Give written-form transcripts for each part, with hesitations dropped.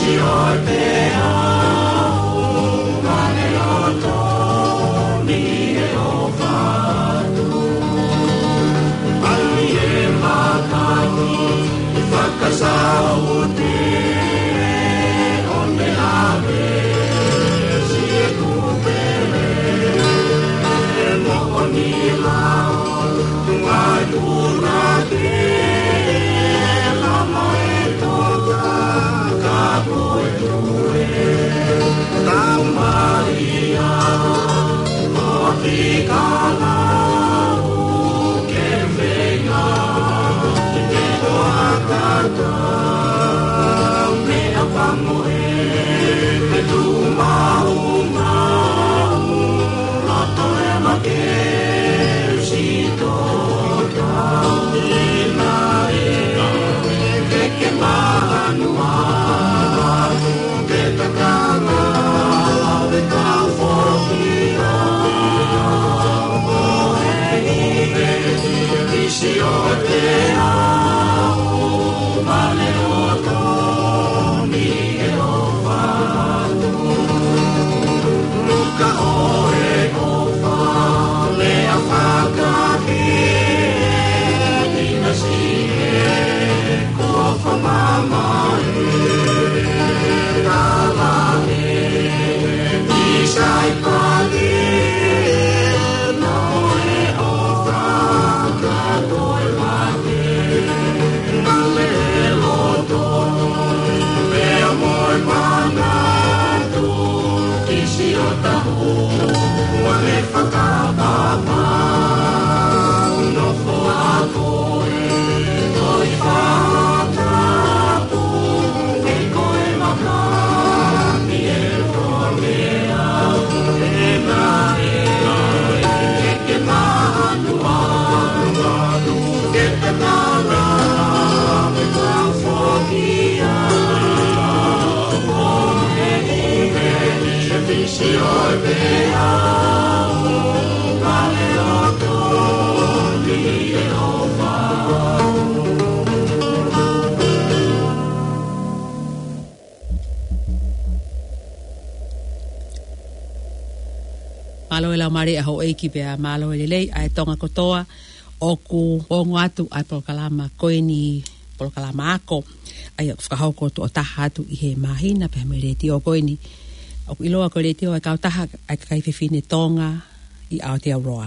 Malo e la mare a ho eiki pea malo e lelei ai tonga kotoa o ku ongo atu ai polokalama koeni polokalama ako ai whakahauko tu o taha atu i he mahina pea me reti o koeni o iloa ko reti o ai kau taha ai kai whiwhine tonga i Aotearoa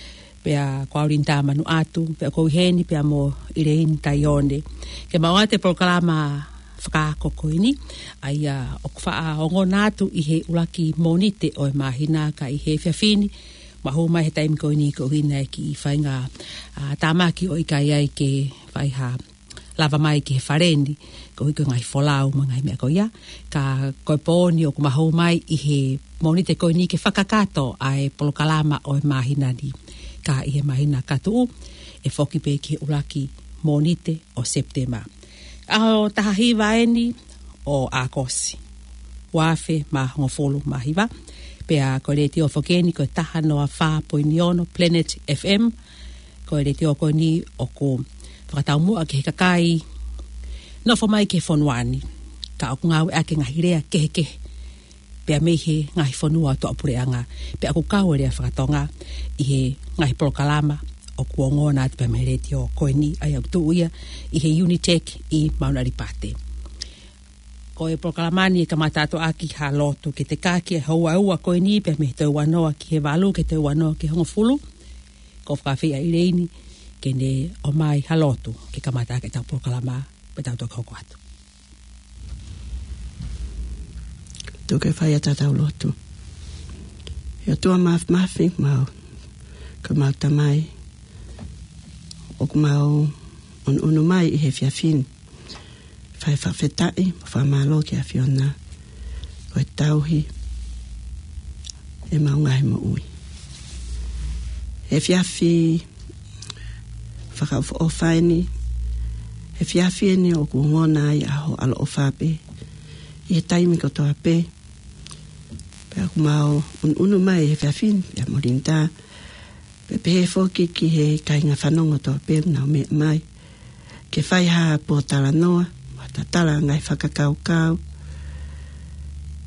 pea kwaurin tamanu atu pea kou heni pea mo i reini tai onde ke mawate polokalama whakaako koini ai o kwaa ongo natu i he ulaki monite o e mahina ka i he whiawhini mahu mai he taimi koini ko hina ki i whainga tamaki o i kai ai ke whaiha lava mai ki he wharendi ko hiko ngai wholau ma ngai mea ko ia ka koe pōni o mahu mai i he monite koini ke whakakato ai polokalama o e mahina ni ka i he mahina katu e whoki pe ki ulaki monite o September. Aho tahahiva eni o Akosi. Wafe ma ngofolu ma hiva. Pea ko reti o whakeni ko taha noa wha poiniono Planet FM. Ko reti o koni o ko whakataumua ke he kakai. No whamai ke whonuani. Ka o ngau ake ngahirea kehe. Pea mehe ngahi whanua to apureanga. Pea ku kau rea whakatonga i he ngahi polokalama. O kuongo na te pamereti o koeni ai au tuuia i he Unitec i Maunari Pate. Ko e prokalamani e kamatato aki ha lotu ke te kaki e haua ua koeni pe me te wanoa ki he walu ke te wanoa ki hongofulu. Ko whakawhia i reini ke ne o mai ha lotu ke kamata ke tau prokalama pe tau toka hoko atu. Tuke whai ata tau lotu. Ia tua mafi mau ka mau tamai o kumau on unu mai i he whiawhini. Whai whawhetai, wha malo ki a whiona. Koe tauhi, e maungahi mo ui. He whiawhi, whakau o whaini, he whiawhi ene o kuhona i aho alo o whape. I he taimi ko toa pe. Pea kumau on unu mai i he whiawhini, pea morinta. Pepe foki ki he kainga whanongo to pe na me mai ke whai ha po tala noa ta tala ngai whakakau kau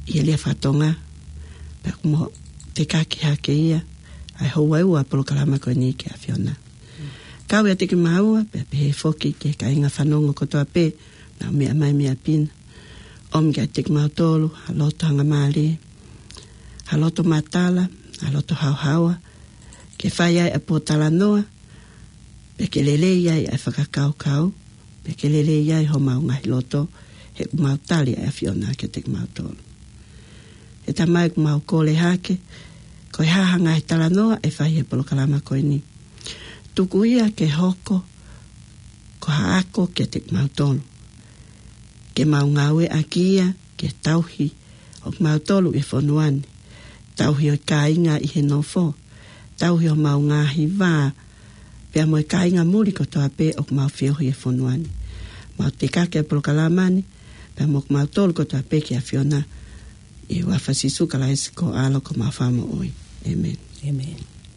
I elia whatonga. Pea kumo te kaki hake ia. Ai hou au a polo kalama koe ni ke a Fiona. Kau ia teke maua, pea pehe foki ke ka inga whanonga kotoa pe, na mea mai mea pina. Omi kia teke mautolu, haloto hanga maali, haloto matala, haloto hauhaua, ke whai ai a potala noa, pe ke lele iai ai whakakau, pe ke lele iai ho mau ngahi loto, he mautali ai a Fiona ke teke mautolu. E tamai ku mau kole hake, koe hahanga he tala noa, e whai he polo kalama koe ni. Tuku ia ke hoko, ko haako ke te mautolu. Ke mau ngawe a kia, ke tauhi, o mautolu e whonuani. Tauhi o kāinga i he nofo. Tauhi o mau ngahi wā, pia mo i kāinga muri ko toa pe o mau whiohi e whonuani. Mau te kake a polokalamani, pia mo mautolu ko toa pe ki a Fiona, i wawhasisu ka laisi ko alo ko mau whamo oi. Amen. Amen.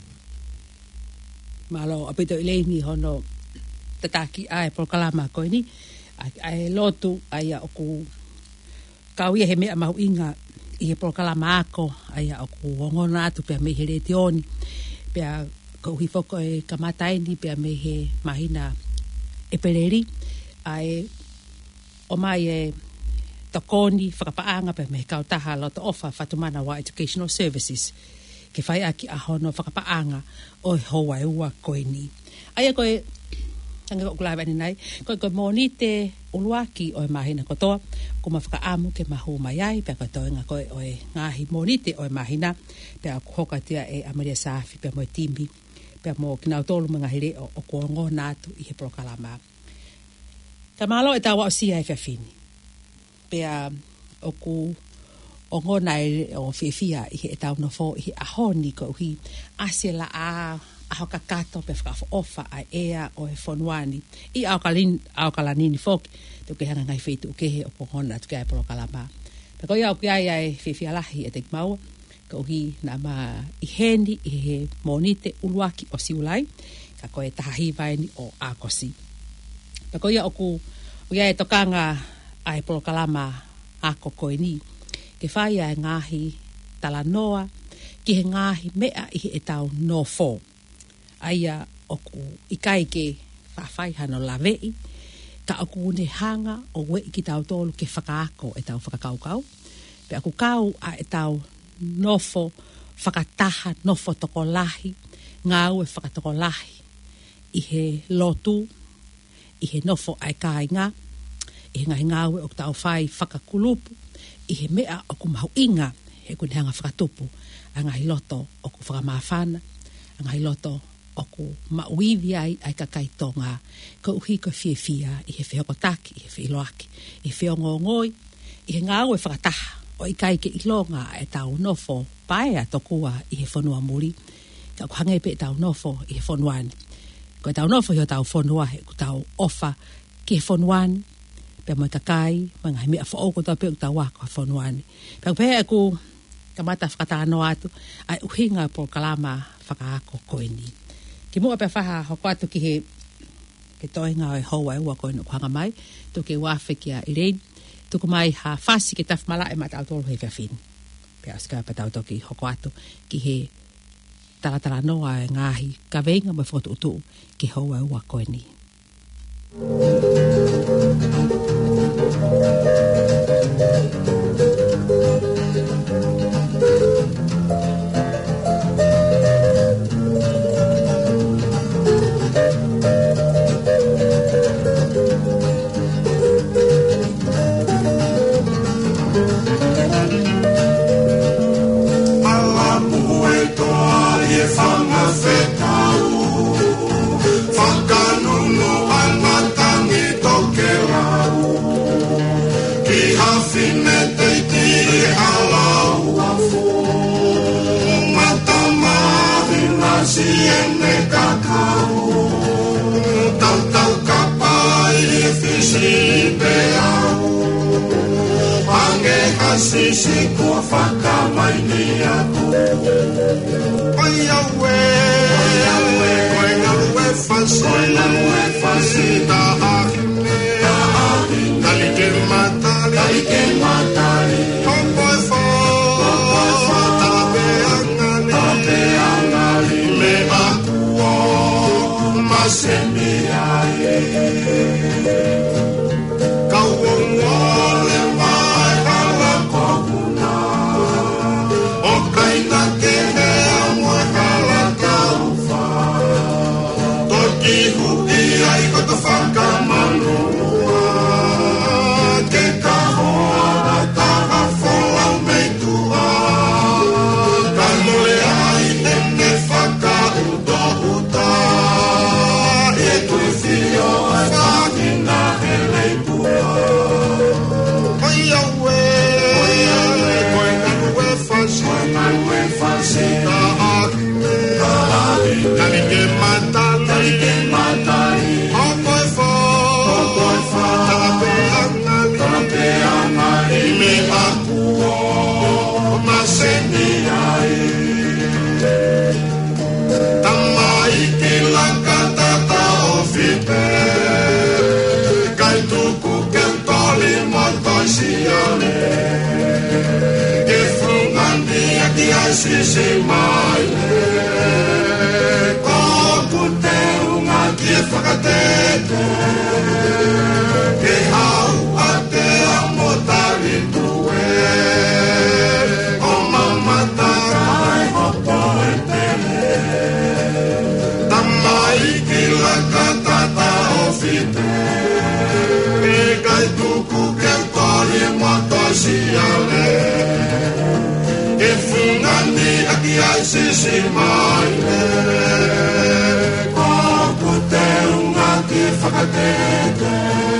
Malo apito ileni hono tataki ai polokalama koe ni ai lotu ai oku kauia he mea mahu inga i he polokalama ako ai oku wongona atu pia me he retioni pia ko hifoko e kamataini pia me he mahina e peleri ai o mai e tokoni whakapaanga pia me he kautaha loto ofa Fatumana wa Educational Services ke whai aki a hono whakapaanga o hoa e ua koe ni. Aia koe, tanga ko kulai wani nai, koe mōni te uluaki o e mahina kotoa, ko ma whakaamu ke mahu mai ai, pia koe toenga koe o e ngahi mōni te o e mahina, pia hoka tia e Amaria Safi, pia mo e timbi, pia mo kinau tolu mga here o kuongo nātu i he polokalama. Ta malo e tawa o sia e whiawhini. Pia o ku o ngona o whiawhia i he e tau no fo i he ahoni ko hi asela a hoka kato pe whakafo ofa a ea o he whonuani i aukalanini foki te uke hanga ngai whetu uke he o pongona tuke ai polokalama. Pe koi au ki ai ai whiawhia lahi e te maua ko hi na ma i heni i he monite uluaki o siulai ka koe tahahi vaini o akosi. Pe koi au ku uia e tokanga ai polokalama ako koe ni ke whai ai ngahi tala noa, ki he ngahi mea i he tau no fo. Aia oku ikai ke whawhai hano lawei, ka oku ne hanga o wei ki tau tolu ke whakaako e tau whakakaukau. Pe aku kau a e tau nofo, whakataha nofo toko lahi, ngau e whakatoko lahi. I he lotu, i he nofo ai kāinga, i he ngahi ngau e o tau whai whakakulupu, i he mea o ku mahu inga he kune hanga whakatupu a ngahi loto o ku whakamawhana a ngahi loto o ku mauiwi ai kakai tonga ka uhi ka whiawhia i he whiokotaki, i he whiloaki i he whiongongoi i he ngāu e whakataha o i kai ke ilonga e tau nofo pae a tokua i he whanua muri ka ku hangai pe tau nofo i he whanuani ko tau nofo hi o tau whanua he ku tau ofa ki he whanuani pe mo kakai manga me afo ko ta pe ta wa ko fonuani pe aku kamata whakatano atu ai uhinga po kalama whakaako koeni ki mo pe faha ho atu ki he ke toinga e hoa e ua koe no hanga mai to ke wafe ki a Irene to ko mai ha fasi ke taf mala e mata auto he fin pe aska pe tau toki ho atu ki he tala noa e ngahi ka venga me foto utu ki hoa e ua koeni. Sienne kakao, tau kapai fisi peau, ange hasisi kua whakamai ni aku. Oia we, koe ngaue fasi, tahahine, talike matali, hompoi fo. sisi mai ko kute unga ki whakatete ke hau a te amotari tue o mamata kai hopo e tele tamai ki laka tata o fite e kai tuku ke kori moto si ale e fungani aki ai sisi mai ko kute unga ki whakatete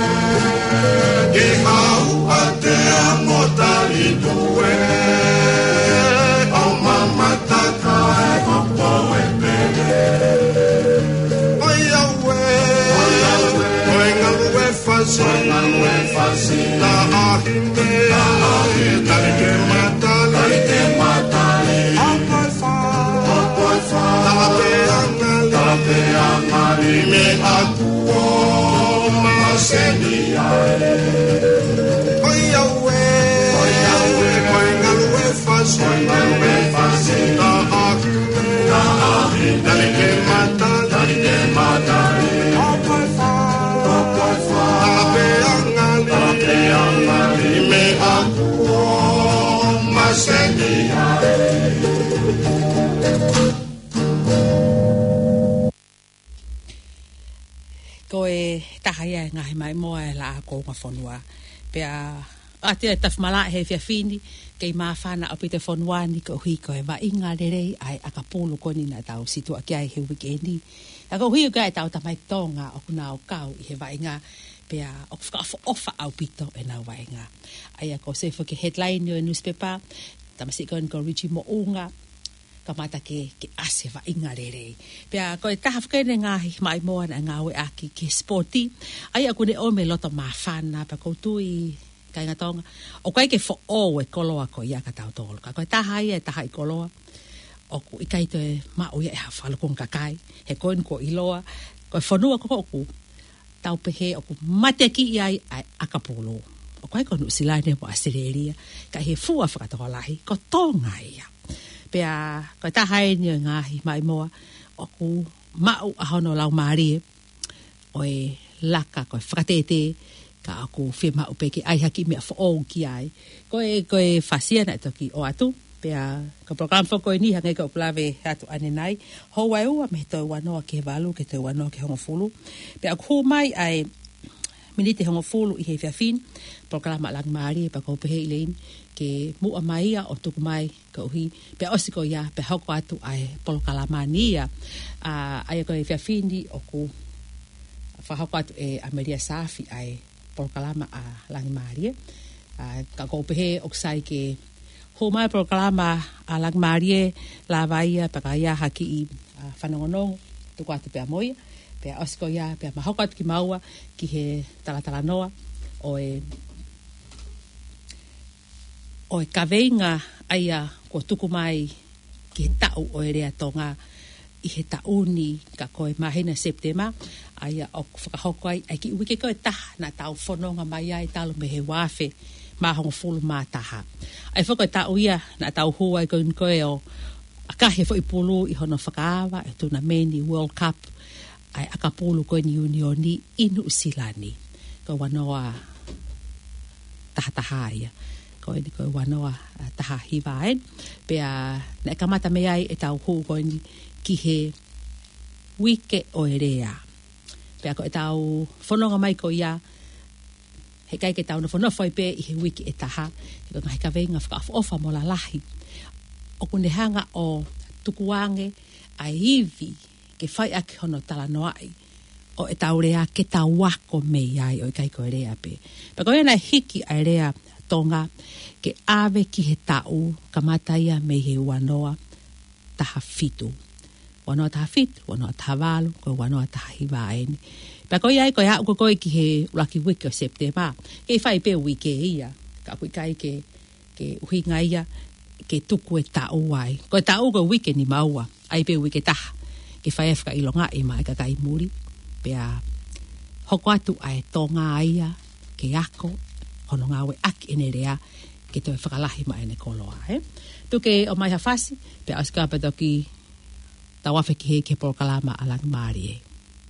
ke hau a te amotari tue o mamata kai hopo e pere oi aue oi ngalu e fasi la ahime tari ke matali opoi fa tape angali me aku o maseni ai oi aue oi ngalu e fasi la ahime tari ke matali opoi fa tape angali me aku o maseni ai koe tahaya ngahi mai moa e la ko nga fonua pe a te tafmala he fiafini ke ma fana o pite fonua ni ko hui ko va inga rei ai akapulu ko ni na tau situ aki ai he weekendi a ko hui ga tau ta mai tonga o kuna o kau i he va inga pe a ofa au pito e na va inga ai ko se fo ke headline no newspaper tamasi ko Richie mo unga kamata ke ase va inga rei pea ko ta hafkene nga mai mo na nga we aki ke sporti ai aku ne o me lota mafana pa ko tui kai nga tonga o kai ke fo o e koloa ko ia ka tau tol ka ko ta hai e ta hai koloa o ku ikai te ma o ia ha falo kon kakai he ko iloa ko fonua ko ku tau pe he o ku mate ki ai akapolo o kai ko no silane po asereria ka he fu afra to lahi ko tonga ia pea ko ta hai ni ngahi mai moa o ku mau ahono lau mari o e laka ko fratete ka aku firma o peke ai haki me fo o ki ai ko e fasia na to ki o atu pea ko program fo ko ni hanga ko plave atu anenai ho wai u me to wano ke valu ke to wano ke hongo fulu pea ko mai ai minite hongo fulu i he fiafin programa lang mari pa ko pe lein ke mu amaia o tuku mai ko hi pe osiko ya pe hoko atu ai polo kalamania ai ko e fiafini o ku fa hoko atu e Ameria Safi ai polo kalama a lang mari ka ko pe o sai ke ho mai polo kalama a lang mari la vaia pa ka ya haki fanongono tuku atu pe amoia pe osiko ya pe mahoko atu ki maua ki he talatala noa o e kaveinga aia ko tuku mai ki he tau o e rea tonga i he tauni ka koe mahina September aia o whakahoko ai ki uike koe taha na tau whanonga mai ai talo me he wafe mahongo fulu mātaha ai whako e tau ia na tau hua i koe o akahe fo i pulu i hono whakaawa e tuna meni World Cup ai akapulu koe ni unioni inu usilani ko wanoa taha ia ko wanoa taha hivaen pea na kamata me ai e tau hu ko ni ki he wike o erea pea ko e tau fononga mai ko ia he kai ke tau na fono foi pe i he wike e taha ko ngai ka venga fa ofa mola lahi o kune hanga o tukuange ai hivi ke fai ak hono tala noai o e tau rea ke tau wako me ai o kai ko erea pe ko ena hiki a erea tonga ke ave ki he tau kamata ia me he wanoa taha fitu wanoa taha fitu wanoa taha walu ko wanoa taha hivaeni pa ko ia ko ia ko ki he lucky week o September ke fai pe wike ia ka ku kai ke uhinga ia ke tuku e tau ai ko tau ko wike ni maua ai pe wike taha ke fai afka ilonga i mai ka kai muri pe a hoko atu ai tonga ia ke ako hono ngawe ak enerea ke ke te whakalahi mai ne koloa, Tuke o mai hawhasi, pe askapa toki tawafe ki he ke Polokalama alang Māori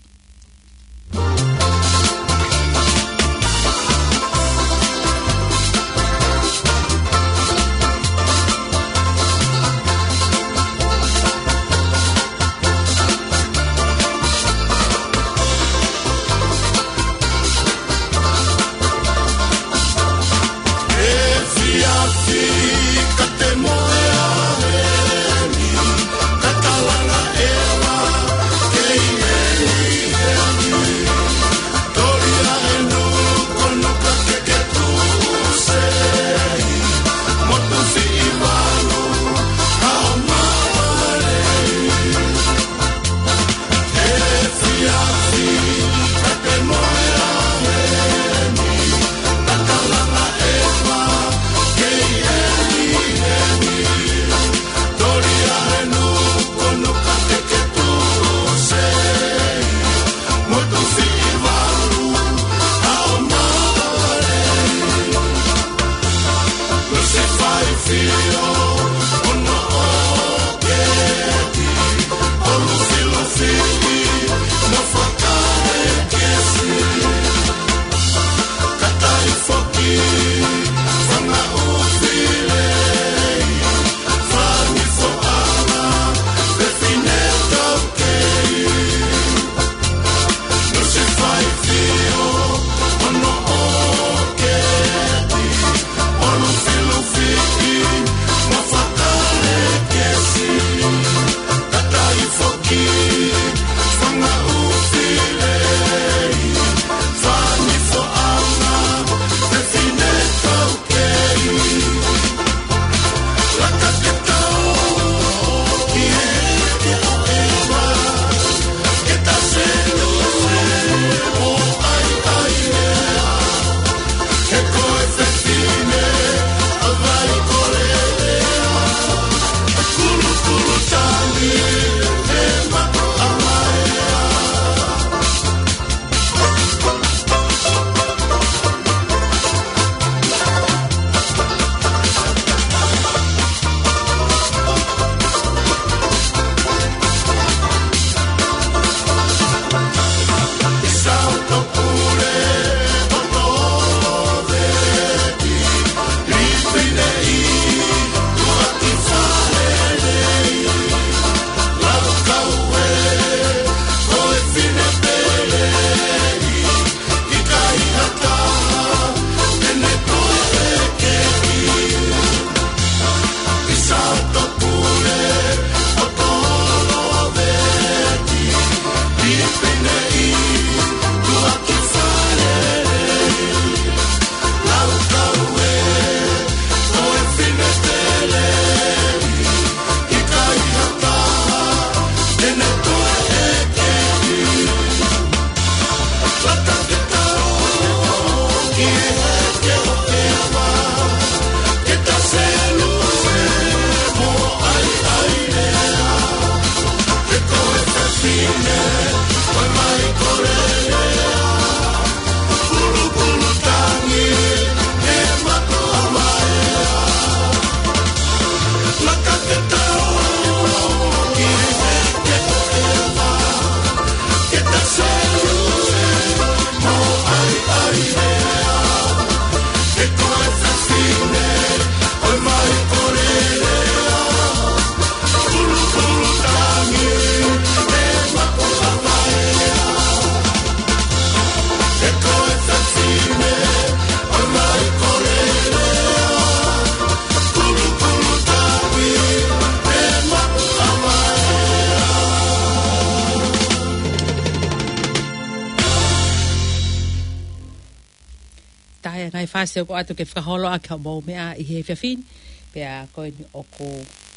ngai fase ko atu ke whakaholo a ka mau mea I he whiawhin pea koe ni o ko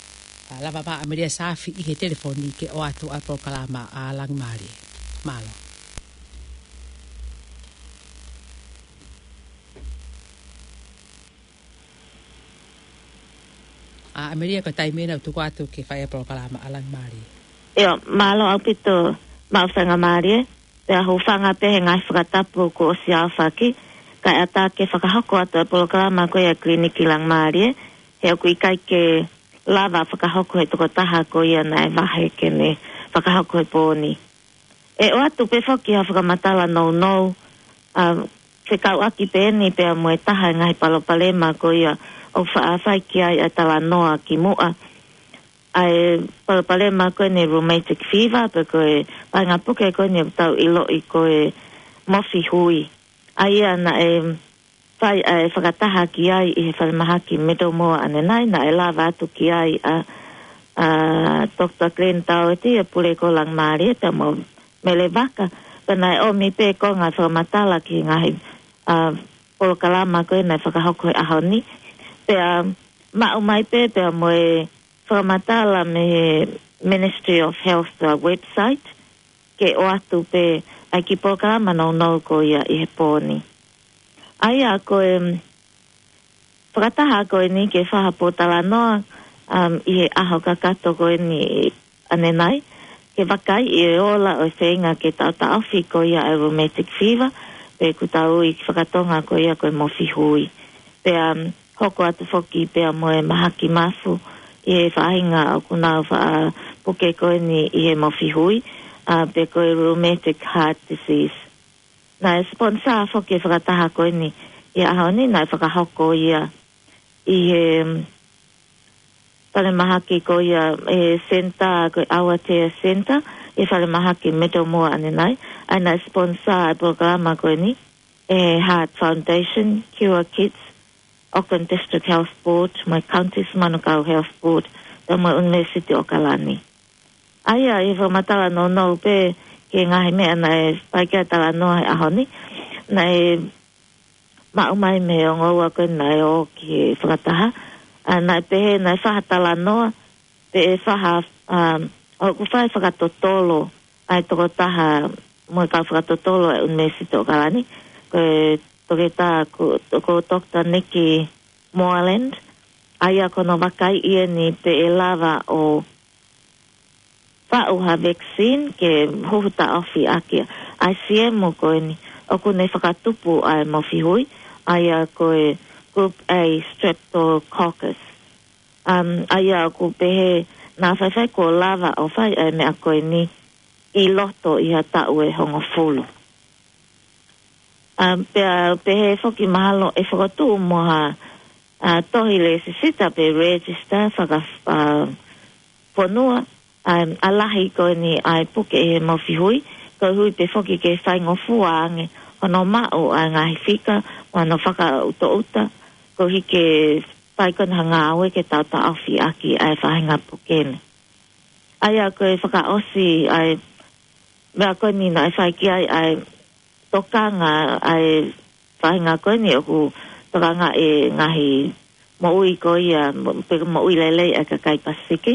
lava maa Ameria Safi I he telefoni ke o atu a Polokalama a lang Māori malo a Ameria ko taimena tu ko atu ke whaia Polokalama a lang Māori malo au pito mau whanga Māori pea ho whanga pe he ngai whakatapu ko o si au whaki ka kai ata ke whakahoko ata polokalama koe a kliniki lang maarie, he o kui kai ke lava whakahoko he toko taha koe ana e wahe ke ne whakahoko he pōni. E o atu pe whoki ha whakamatala nou, se kau aki pēni pe a moe taha ngahi palopalema koe o whaafai ki ai a tala noa ki mua. Ai palopalema koe ne rheumatic fever, pe koe painga puke koe ne tau ilo i koe mofi hui. Ai ana whai whakataha ki ai i he whalemahaki medo moa anenai, na e lava atu ki ai Dr. Glenn tau e tia pule ko lang maari, te mo mele waka, pena e o mi pe ko ngā whakamatala ki ngahi polokalama koe nei whakahoko e ahoni. Pea mau mai pe moe whakamatala me Ministry of Health website, ke o atu pe ai ki polokalama nou ko ia i he pōni. Ai a koe whakataha koe ni ke whahapotala noa i he aho kakato koe ni anenai, ke wakai i e ola o whenga ke tauta awhi ko ia e rheumatic fever, pe kutau i whakatonga ko ia koe mofi hui. Pe hoko atu whoki pe moe mahaki mafu i he whahinga o kunau wha puke koe ni i he mofi hui, pe koe rheumatic heart disease. Na e sponsor whoki e whakataha koe ni i ahoni, na e whakahoko ia i he whale mahaki ko ia e center, koe Awatea Center, e whale mahaki meto moa anenai, aina sponsor e programa koe ni, e Heart Foundation, Cure Kids, Auckland District Health Board, my Counties Manukau Health Board, da my University o Kalani. Aia e whamatala no pe ke ngahi mea na e paikia tala noa e ahoni, na e maumai me o ngaua koe na e o ki whakataha, na e pehe na e whahatala noa, pe e whaha, o ku whae whakatotolo, ai toko taha, mo e kau whakatotolo e University o Kalani, koe toke tā ko Dr. Nikki Moreland, aia kono wakai ia ni pe e lava o whauha vaccine ke huhuta awhi akia. Ai siemu koe ni, o kune whakatupu ai mofi hui, aia koe Group A Streptococcus. Aia ku pehe nā whaiwhai ko lava o whai ai mea koe ni i loto i ha tau e hongo fulu. Pehe whoki mahalo e whakatu moha tohi le sisita pe register whaka whanua alahi koe ni ai puke e mofi hui, koe hui pe whoki ke whaingo fuaange hono mao a ngahi whika, wano whaka uta, ko hike paikon hanga awe ke tauta awhi aki ai whahinga pukene. Aia koe whaka osi ai mea koe ni na ai whaiki ai tokanga ai whahinga koe ni oku tokanga e ngahi moui koe ia, peko moui lelei ai kakai Pasifiki.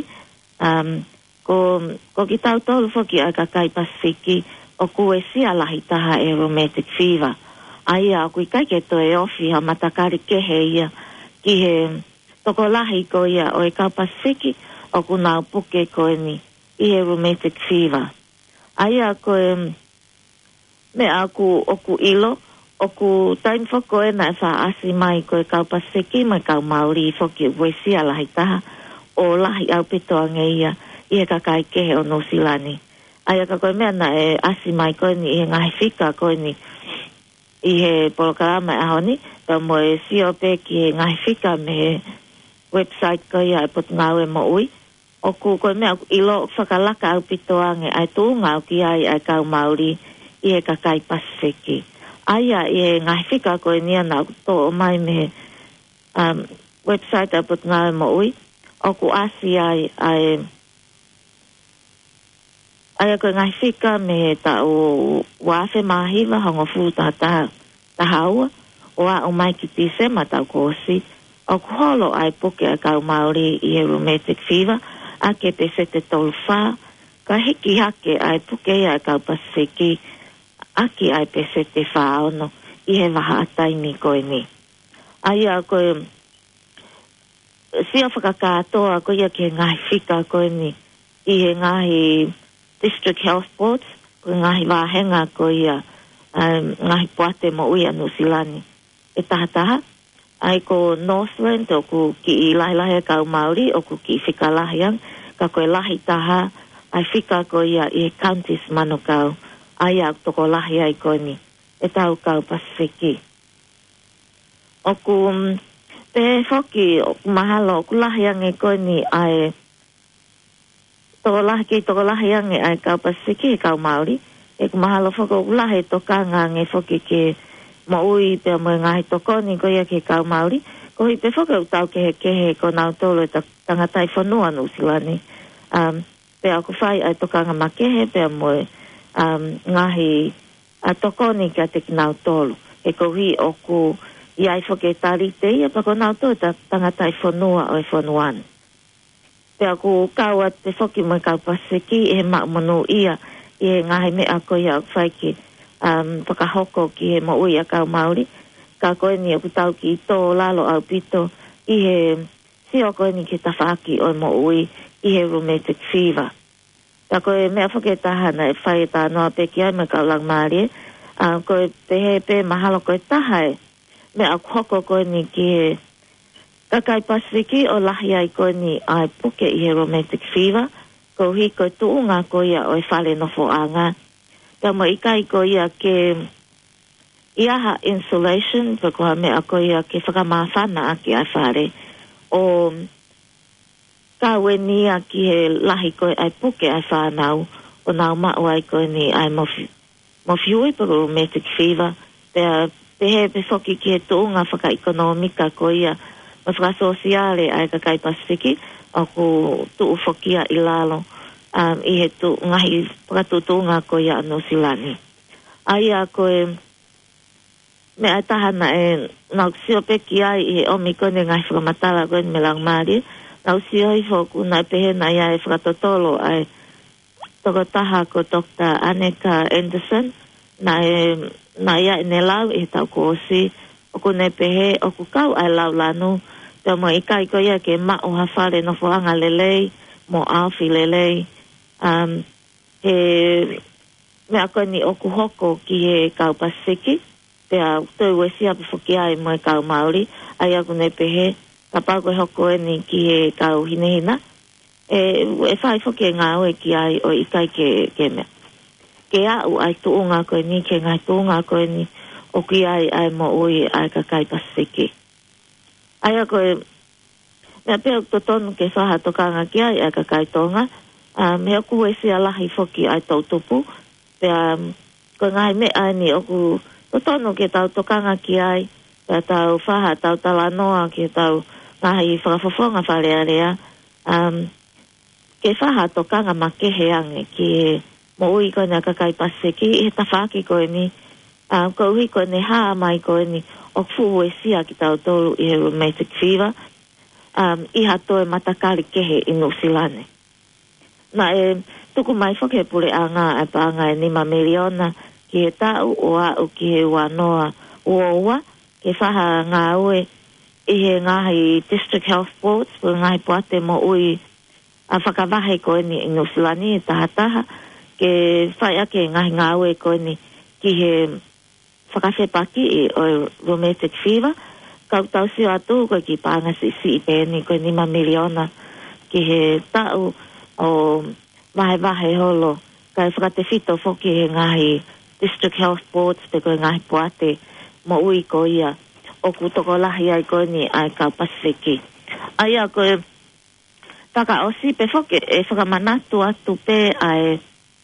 Ko ki tau tolu whoki ai kakai Pasifiki o kue sia lahi taha e rheumatic fever. Aia, kui kai ke to e ofi ha matakari kehe ia ki he toko lahi ko ia o e kau Pasifiki o ku nau puke koe ni i he rheumatic fever. Aia koe me aku oku ilo, oku time whako e na e wha asi mai koe kau Pasifiki mai kau Māori whoki wesia lahi taha o lahi au petoa ngeia i he kakai kehe o Nosilani. Aia ka koe mea na e asi mai koe ni i he ngahi whika koe ni i he polokarama e ahoni, pa mo e siope ki he ngahi whika me he website koe ia e potungau e mo ui. Oku koe mea ilo whakalaka au pitoa nge ai tūngau ki ai kau Māori i he kakai Pasifiki. Aia i he ngahi whika koe ni ana tō o mai me he website e potungau e mo ui. Oku asi ai aia koe ngai whika me ta o wafe mahiwa hongo futa tahaua o a o mai ki tise ma tau kosi o kuholo ai puke a kau Māori i he rheumatic fever a ke te sete tolu wha ka hiki hake ai puke a kau Pasifiki a ki ai pe sete wha ono i he waha ataini koe ni. Aia koe sia whakakatoa koe ia ke ngai whika koe ni i he ngahi District Health Boards, ko ngahi wāhenga ko ia ngahi puate mo uia Nusilani. e tahataha ai ko Northland o ku ki lahi kau Māori o ku ki whikalahiang ka koe lahi taha ai whika ko ia i counties manukau ai au toko lahi ai koe ni e tau kau Pasifiki o ku te whoki o ku mahalo o ku lahiang e koe ni ai toko lahiang e ai kau Pasifiki kau Māori e ku mahalo whako o ku lahi tokanga nge whoki ke mo ui pe mo ngahi toko ni ko ia ke kau Māori ko hi pe whaka utau kehe ko nau tolo e tangatai whanua no silani pe aku whai ai tokanga makehe pe mo ngahi toko ni kia te ki nau tolo e ko hi o ku iai whake tari te ia pa ko nau tolo tangatai whanua o e whanuan pe aku kaua te whaki mo kau Pasifiki e mak manu ia i he ngahi mea ko ia aku whai ki whakahoko ki he mo ui a kau Māori ka koe ni aku tau ki tō lalo au pito i he sio koe ni ki tawhaki o mo ui i he rheumatic fever ka koe mea whaketahana e whai tā noa pe ki ai me kau lang Māori koe pe he pe mahalo koe tahai mea aku hoko koe ni ki he kakai Pasifiki o lahi ai koe ni ai puke i he rheumatic fever ko hi koe tuunga koe ia o e whale nofo anga ka mo ikai ko ia ke iaha insulation pa ko me ako ia ke whakamawhana ki ai whare o ka weni a ki he lahi koe ai puke ai whanau o nau mao ai koe ni ai mofiui pa rheumatic fever pe he pe whoki ki he tuunga whaka-ekonomika ko ia ma whakasosiale ai kakai Pasifiki o ku tuu whokia i lalo i he tu ngahi pakatutunga ko ia no silani ai a koe me atahana e nau sio pe ki ai i he omi kone ngahi whakamatala koe me lang Māori nau sio i whoku nai pehe na ia e whakatotolo ai toko taha ko Dr. Anneka Anderson na ia ne lau i tau ko osi o ku ne pehe o ku kau ai lau lanu te mo ikai ko ia ke ma o hawhare no whaanga lelei mo awhi lelei he mea koe ni oku hoko ki he kau Pasifiki pe a tau wesia pe whuki ai mo e kau Māori ai aku ne pehe ka pau koe hoko e ni ki he kau hinehina e whai whuki e ngā oe ki ai o ikai ke mea ke au ai tuunga koe ni ke ngai tuunga koe ni o ki ai mo ui ai kakai Pasifiki ai a koe mea peo totonu ke whaha tokanga ki ai kakai tonga me oku e sia lahi whoki ai tau tupu pe ko ngai me ai ni oku totono ke tau tokanga ki ai pe tau whaha tau talanoa ke tau ngahi whakafofonga wharearea ke whaha tokanga makehe ange ki mo ui koe na kakai Pasifiki he tawhaki koe ni ko ui koe ne haa mai koe ni o fuhu e sia ki tau tolu i he rheumatic fever i hatoe matakari kehe i Nusilane na e tuku mai whoke pule a ngā e pānga e 5 miliona ki he tau o au ki he wanoa ua ke whaha ngā ue i he ngahi District Health Boards po ngahi poate mo ui a whakawahe koe ni i Nusilani e tahataha ke whai ake ngahi ngā ue koe ni ki he whakawhepaki i o rheumatic fever kau tau si atu koe ki pānga si i pēni koe 5 miliona ki he tau o wahe holo kai whakate whito whoki he ngahi District Health Boards pe koe ngahi poate mo ui ko ia o ku toko lahi ai koe ni ai kau Pasifiki ai a koe taka osi pe whoki e whakamanatu atu pe ai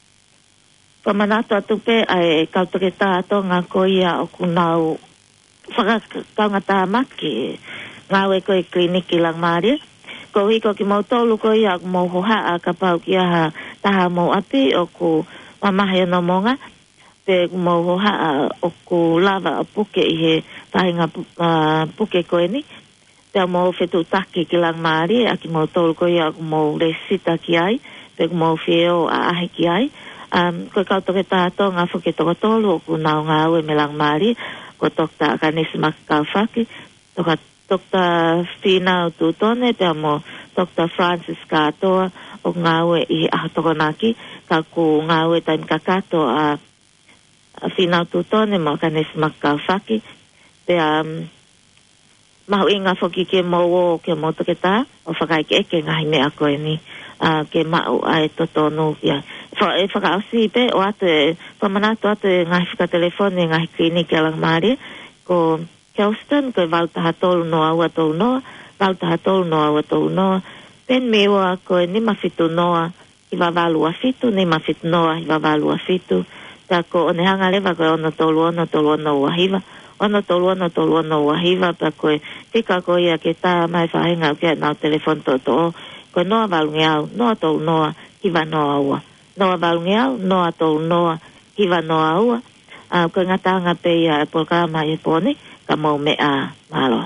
kau toke tātonga ko ia o ku nau whakakaunga tāmaki ngā we koe kliniki lang Māori ko hiko ki mau tolu ko ia mau hoha ka pau ki aha taha mau api o ku mamahe no monga pe mau hoha o ku lava a puke i he tahinga puke koe ni te mau whetu taki ki lang Māori a ki mau tolu ko ia mau resita ki ai pe mau whio a ahe ki ai ko kau toke tātou ngā whuke toko tolu o ku nau ngā ue me lang Māori ko Dr. Akanis Makakauwhaki toka Dr. Fina Tutone te amo Dr. Francis Katoa o ngā ue i ahatokonaki ka ku ngā ue taim kakato a Fina Tutone mo Akanis Makakauwhaki pe mau inga foki ke mo ke mo to ke ta o whakai ke ngai mea koe ni ke mau ai to tonu ia whakausi pe o atu pamanato atu ngai whika telefone ngai kliniki alang maari ko Kelston ko valtaha tolu noa ua tolu noa valtaha tolu noa ua tolu noa pen mewa koe ni mafitu noa i wavalua fitu ni mafitu noa i wavalua fitu ta ko one hanga lewa koe ono tolu ua hiva ono tolu ua hiva pa koe tika koe ia ke tā mai whahenga kia nao telefon to koe noa valungi au noa tolu noa hiva noa ua noa valungi au noa tolu noa hiva noa ua koe ngatanga pe ia programa i pone ka mau mea malo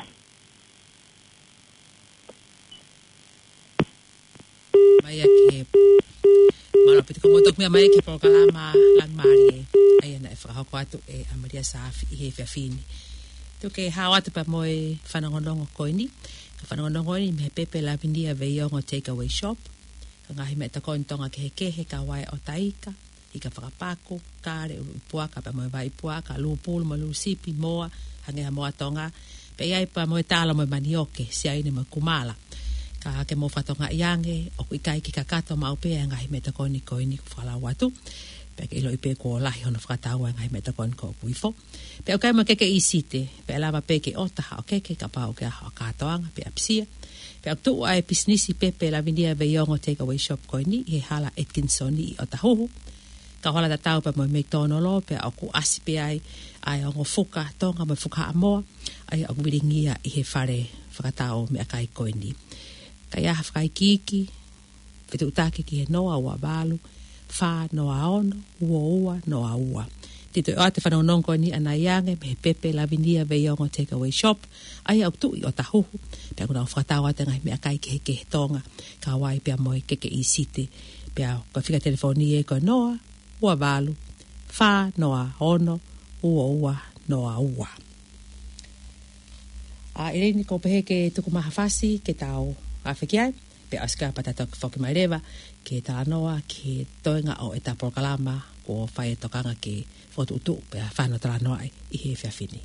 mai ke malo piti ko motok mea mai ke programa lang mari ai na fa ko atu e Maria Safi i he fini to ke hawa te pa moi fanongonongo koini ka fanongonongo ni me pepe la vindia veiongo take away shop ka ngahi me ta kontonga ke ka wai o taika i ka whakapako kare upuaka pa moi vai puaka lupul mo lusipi moa hange moa tonga pe ai pa moi tala moi manioke si ai ne mo kumala ka ke mo fatonga iange o ikai ki kakato mau pe ngahi me ta koini fala watu pe ke lo ipe ko la ho no fatawa ngahi me ta kon ko kuifo pe o kai ma ke isite pe lava pe ke ota ha ke ka pa o ke ha ka toanga pe apsia pe tu ai business pe la vindia ve yongo take away shop koini he hala Atkinson i o tahu ka hola ta tau pa mo McDonald pe o ku asipe ai o fuka tonga mo fuka amo ai o biringia i he fare fakatao me akai koini ka ya hafkai kiki fitu take ki noa wa balu fa noa ono ua noa ua tito ate fa non ko ni anaiange me pepe la vindia ve yongo take away shop ai au tu o tahu pe ko fakatao ate ngai me akai ke tonga ka wai pe mo ke isite pe ko fika telefoni e ko noa ua balu fa noa ono ua noa ua ele ni ko pe ke tuku mahafasi ke tau afekiai pe aska patata foki mareva ke ta noa ke toenga o eta programa ko fai tokanga ke foto tu pe fa no tra noa i he fini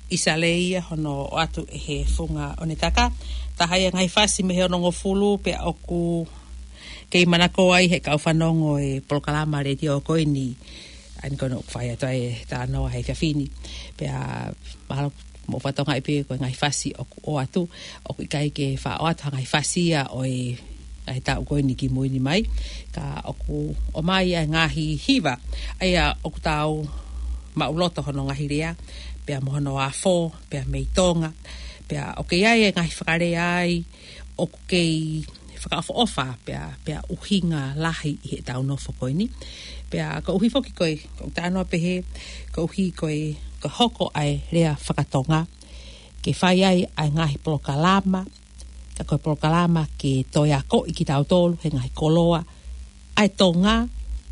Isaleia hono atu he funga onetaka tahaya ngai fasi me hono ngofulu pe oku kei manako ai he kau whanongo e Polokalama Radio koini an kono whai atai ta noa he whiawhini pe a mahalo mo whatonga i pe koe ngai fasi o atu oku ikai ke wha o atu ngai fasi a o e ai tau koini ki muini mai ka oku o mai a ngahi hiva ai a oku tau mauloto hono ngahi rea pea mohono a fo, pea meitonga, pea o ke ai e ngai whakare ai, o kei whakaofo ofa, pea uhinga lahi i he tau no whakoini. Pea ka uhi whoki koe, ko tānoa pehe, ka uhi koe, ka hoko ai rea whakatonga, ke whai ai ai ngahi Polokalama, ka koe Polokalama ke toi a ko i ki tau tolu, he ngahi koloa, ai tonga,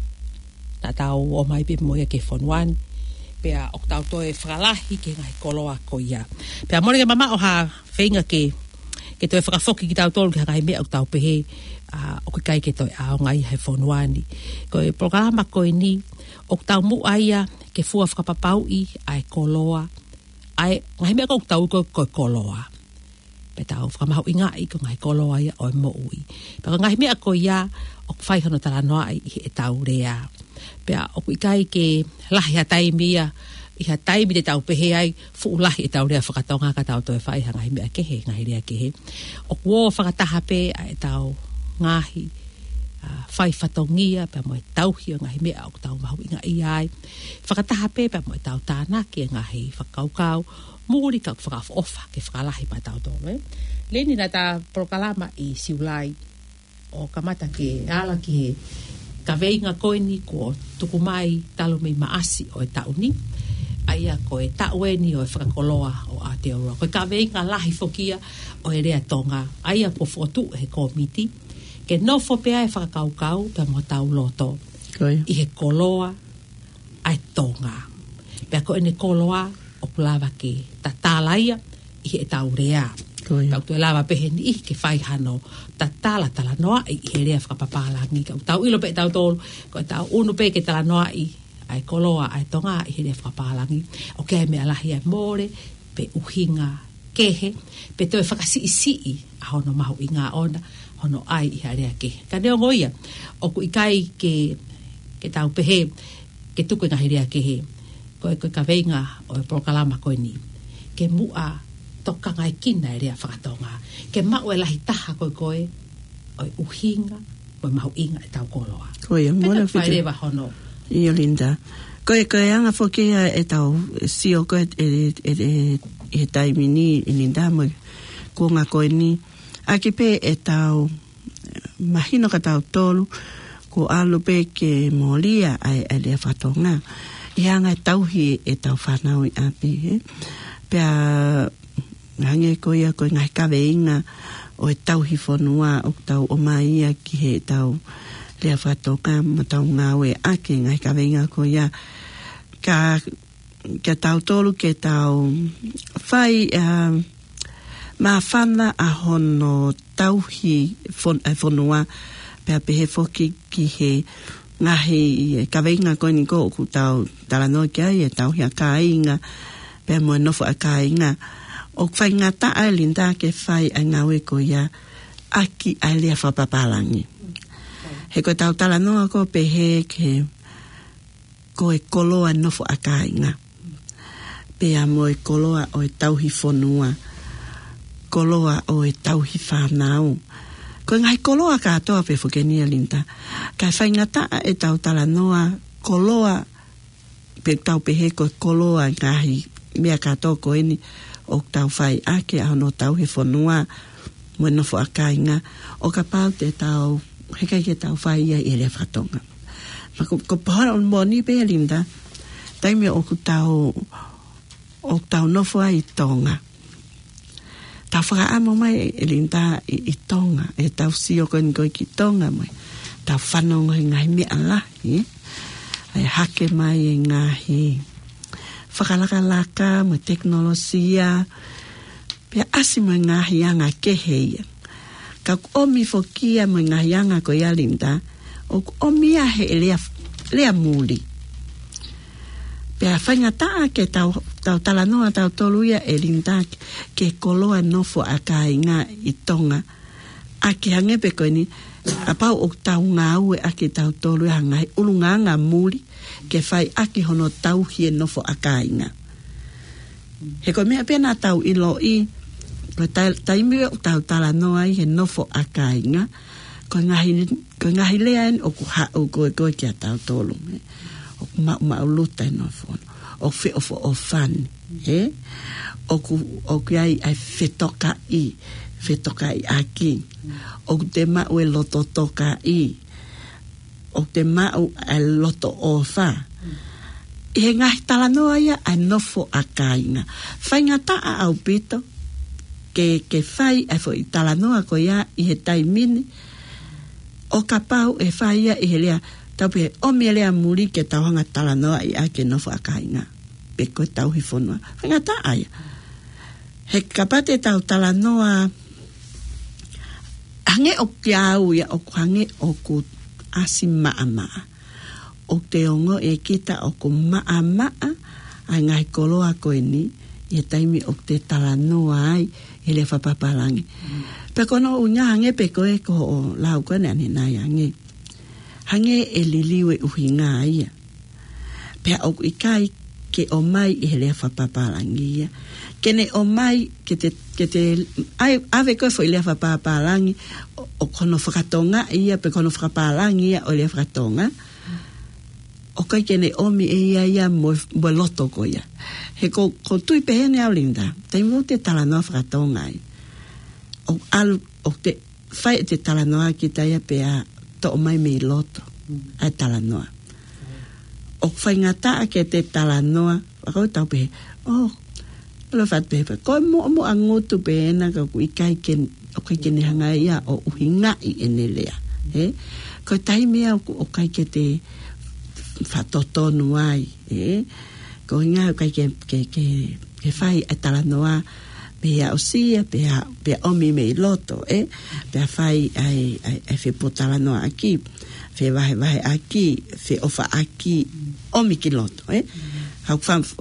na tau o mai pe moia ke whanuani, pea o tau toe whakalahi ke ngai koloa ko ia. Pea moringa mama o ha whainga ke toe whakafoki ki tau tolu ki hangai mea o tau pehe o kai ke toe ao ngai hei whonuani. Ko e Polokalama koe ni o tau mu aia ke fua whakapapau i ai koloa. Ai ngai mea ko tau koe koloa. Pe tau whakamahau inga i ko ngai koloa ia o e mo ui. Pea ngai mea ko ia o whai hono tala noa i he tau rea. Pea o kai ke lahi ha taimia i ha taimi te tau pehe ai fu lahi e tau rea whakatonga ka tau toe whai hangai mea kehe, ngahi rea kehe. O kuo whakataha pe a e tau ngahi whai whatongia pea mo e tauhi o ngahi mea o tau mahu inga i ai. Whakataha pe pea mo e tau tānaki e ngahi whakaukau muri ka whakafo ofa ke whakalahi pa tau tōme. Leni na tā Polokalama i siulai o kamata ke ala ki he ka veinga koini ko tuku mai talo mei maasi o e tauni. Aia ko e taueni o e whakakoloa o Aotearoa. Ko e ka veinga lahi fokia o e rea tonga. Aia po fotu he komiti. Ke nofo pea e whakakaukau pea mo tau loto. I he koloa ai tonga. Pea ko e ne koloa o pulawa ke tatalaia i he tau rea. Tau tu e lava pehe ni ke whai hano tatala tala noa i he rea whakapapalangi. Tau ilo pe tau tolu, ko e tau unu pe ke tala noa i ai koloa ai tonga i he rea whakapalangi. O ke ai mea lahi ai more, pe uhinga kehe, pe te whakasi isi a hono mahu inga ona, hono ai i he rea kehe. Ka neo ngoia, o ku ikai ke tau pehe, ke tuku ngahi rea kehe, ko e ka veinga o e Polokalama koe ni, ke mua toka ngai kina e rea whakatonga. Ke mau e lahi taha koe o uhinga, o mahu inga e tau koloa. Koe, mora whitu. Peta whairewa hono. Io linda. Koe anga whokia e tau sio koe e taimi ni e linda mo ko ngā koe ni. Aki pe e tau mahino ka tau tolu ko alu pe ke molia ai e rea whakatonga. I anga e tauhi e tau whanau i api. Pea hange koia koe ngai kaweinga o e tauhi whanua o tau o maia ki he tau lea whatoka ma tau ngāwe ake ngai kaweinga koia ka tau tolu ke tau whai ma whana a hono tauhi whanua pea pehe whoki ki he ngahi kaweinga koe ni ko ku tau talanoa ki ai e tauhi a kāinga pea mo e nofo a kāinga o whai ngata ai linda ke whai ai ngawe ko ia aki ai lea whapapalangi. He koe tau tala noa ko pehe ke ko e koloa nofo a kāinga. Pea mo e koloa o e tauhi whanua. Koloa o e tauhi whanau. Ko ngai koloa katoa pe whukenia linda. Ka whai ngata e tau tala noa koloa pe tau pehe ko koloa ngahi mea katoa ko eni o tau whai ake a no tau he whanua mo nofo a kāinga o ka pau te tau hekai ke tau whai ia i rea whatonga. Ko pahara on moni pe linda taimi o tau nofo a i tonga. Tau whakaamo mai e linda i tonga e tau sio koe ki tonga mai. Tau whanonga i ngahi mea lahi ai hake mai e ngahi whakalaka mo teknolosia pia asi mo ngahi anga keheia ka omi fokia mo ngahi anga ko ia linda o omi a he lea muli pia whainga taa ke tau tau talanoa tau toluia e linda ke koloa nofo a kainga i tonga a ke hange pe koini a pau o tau ngā ue a ke tau tolu hangai ulunganga muri ke fai a ki hono tau hie nofo a kainga he ko mea pena tau ilo i ko taimi o tau talanoa i he nofo a kainga ko ngahi lean o ku ha o ko ki a tau tolu o ma uluta nofo o fe o fan o ku ai fetoka i aki o te ma o loto toka i o te ma o loto o fa e ngai talanoa ia a nofo a kainga fai ngata a au pito ke fai e fo i talanoa ko ia i he taimini o kapau e fai ia i he lea tapu he o me lea muri ke tauhanga talanoa i a ke nofo a kainga pe koe tau hifonua fai ngata aia he kapate tau talanoa hange o ke au ia o hange o ku asi maa o te ongo e kita o ku maa a ngai koloa koe ni i taimi o te talanoa ai i le whapapalangi pe kono unya hange pe koe ko o lau koe ni nai hange e liliwe uhinga ia pe o ikai ke o mai i le whapapalangi ia kene o mai ke te ai ave ko foi le fa papalangi o kono whakatonga ia pe kono whakapalangi ia o le whakatonga o kai kene o mi ia mo loto ko ia he ko tui pe hene au linda te mo te talanoa whakatonga ai o alu o te fai te talanoa ki taia pe a to o mai me loto a talanoa o fai ngata ke te talanoa o tau pe lo fat pepe ko mo angotu pena ka ku ikai ken o kai ken hanga ia o uhinga i enelea ko tai mea o kai ke te fatoto nuai ko nga kai ke fai atalanoa pe o sia pe o mi me loto pe fai ai fe potalanoa aki fe vai aki fe ofa aki o mi kiloto ha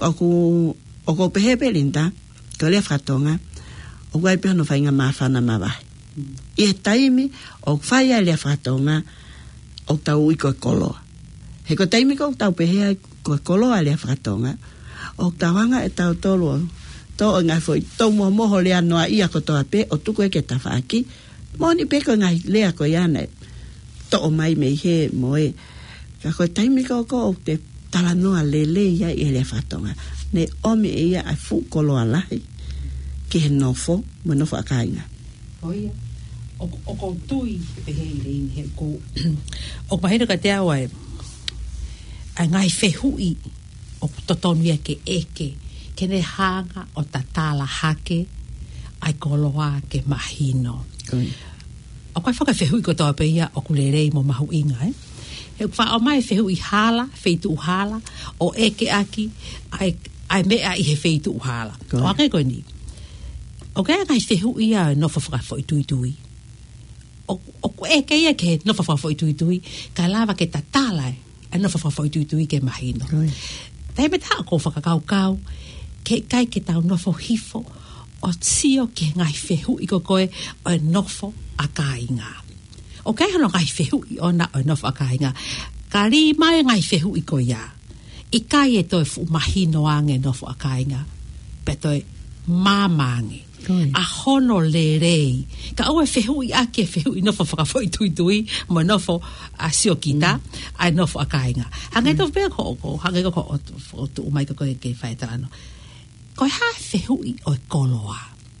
o ko pehepe linda ko le fratonga o wai pe no fainga mafana mawai e taimi o fai le fratonga o tau i ko koloa he ko taimi ko tau pehe ko koloa le fratonga o tawanga e tau tolo to nga foi to mo le anoa ia ko to ape o tuko e ke tafaki moni pe ko ngai le ko yana to o mai me he mo e ko taimi ko te talanoa lele ia e le fratonga ne omi ia a fu kolo alahi ke nofo mo nofo akainga oia o ko tui pe he ko o mahina ka te awa a ngai fehui o totonu ia ke eke ke ne hanga o tatala hake ai koloa ke mahino o kai whaka fehui ko toa pe ia o kulerei mo mahu inga he wha o mai fehui hala feitu hala o eke aki ai mea i he feitu uhala. O ake koe ni. O kea ngai fehu ia no whawhakafo i tui. O e kea ke no whawhakafo i tui, ka lava ke tatala e no whawhakafo i tui ke mahino. Tai me taa ko whakakau ke kai ke tau nofo hifo o sio ke ngai fehu i koe o nofo a kainga. O kea hano ngai fehu i ona o nofo a kainga. Ka ri mai ngai fehu i koe ia. I kai e toi fu mahino ange nofo a kainga pe toi mamange a hono le rei ka au e fehu i ake fehu i nofo whakafo i tui mo nofo a sio kita a nofo a kainga hangai tof bea ko hangai ko o tu umai ka koe ke whae tarano koe ha fehu i o koloa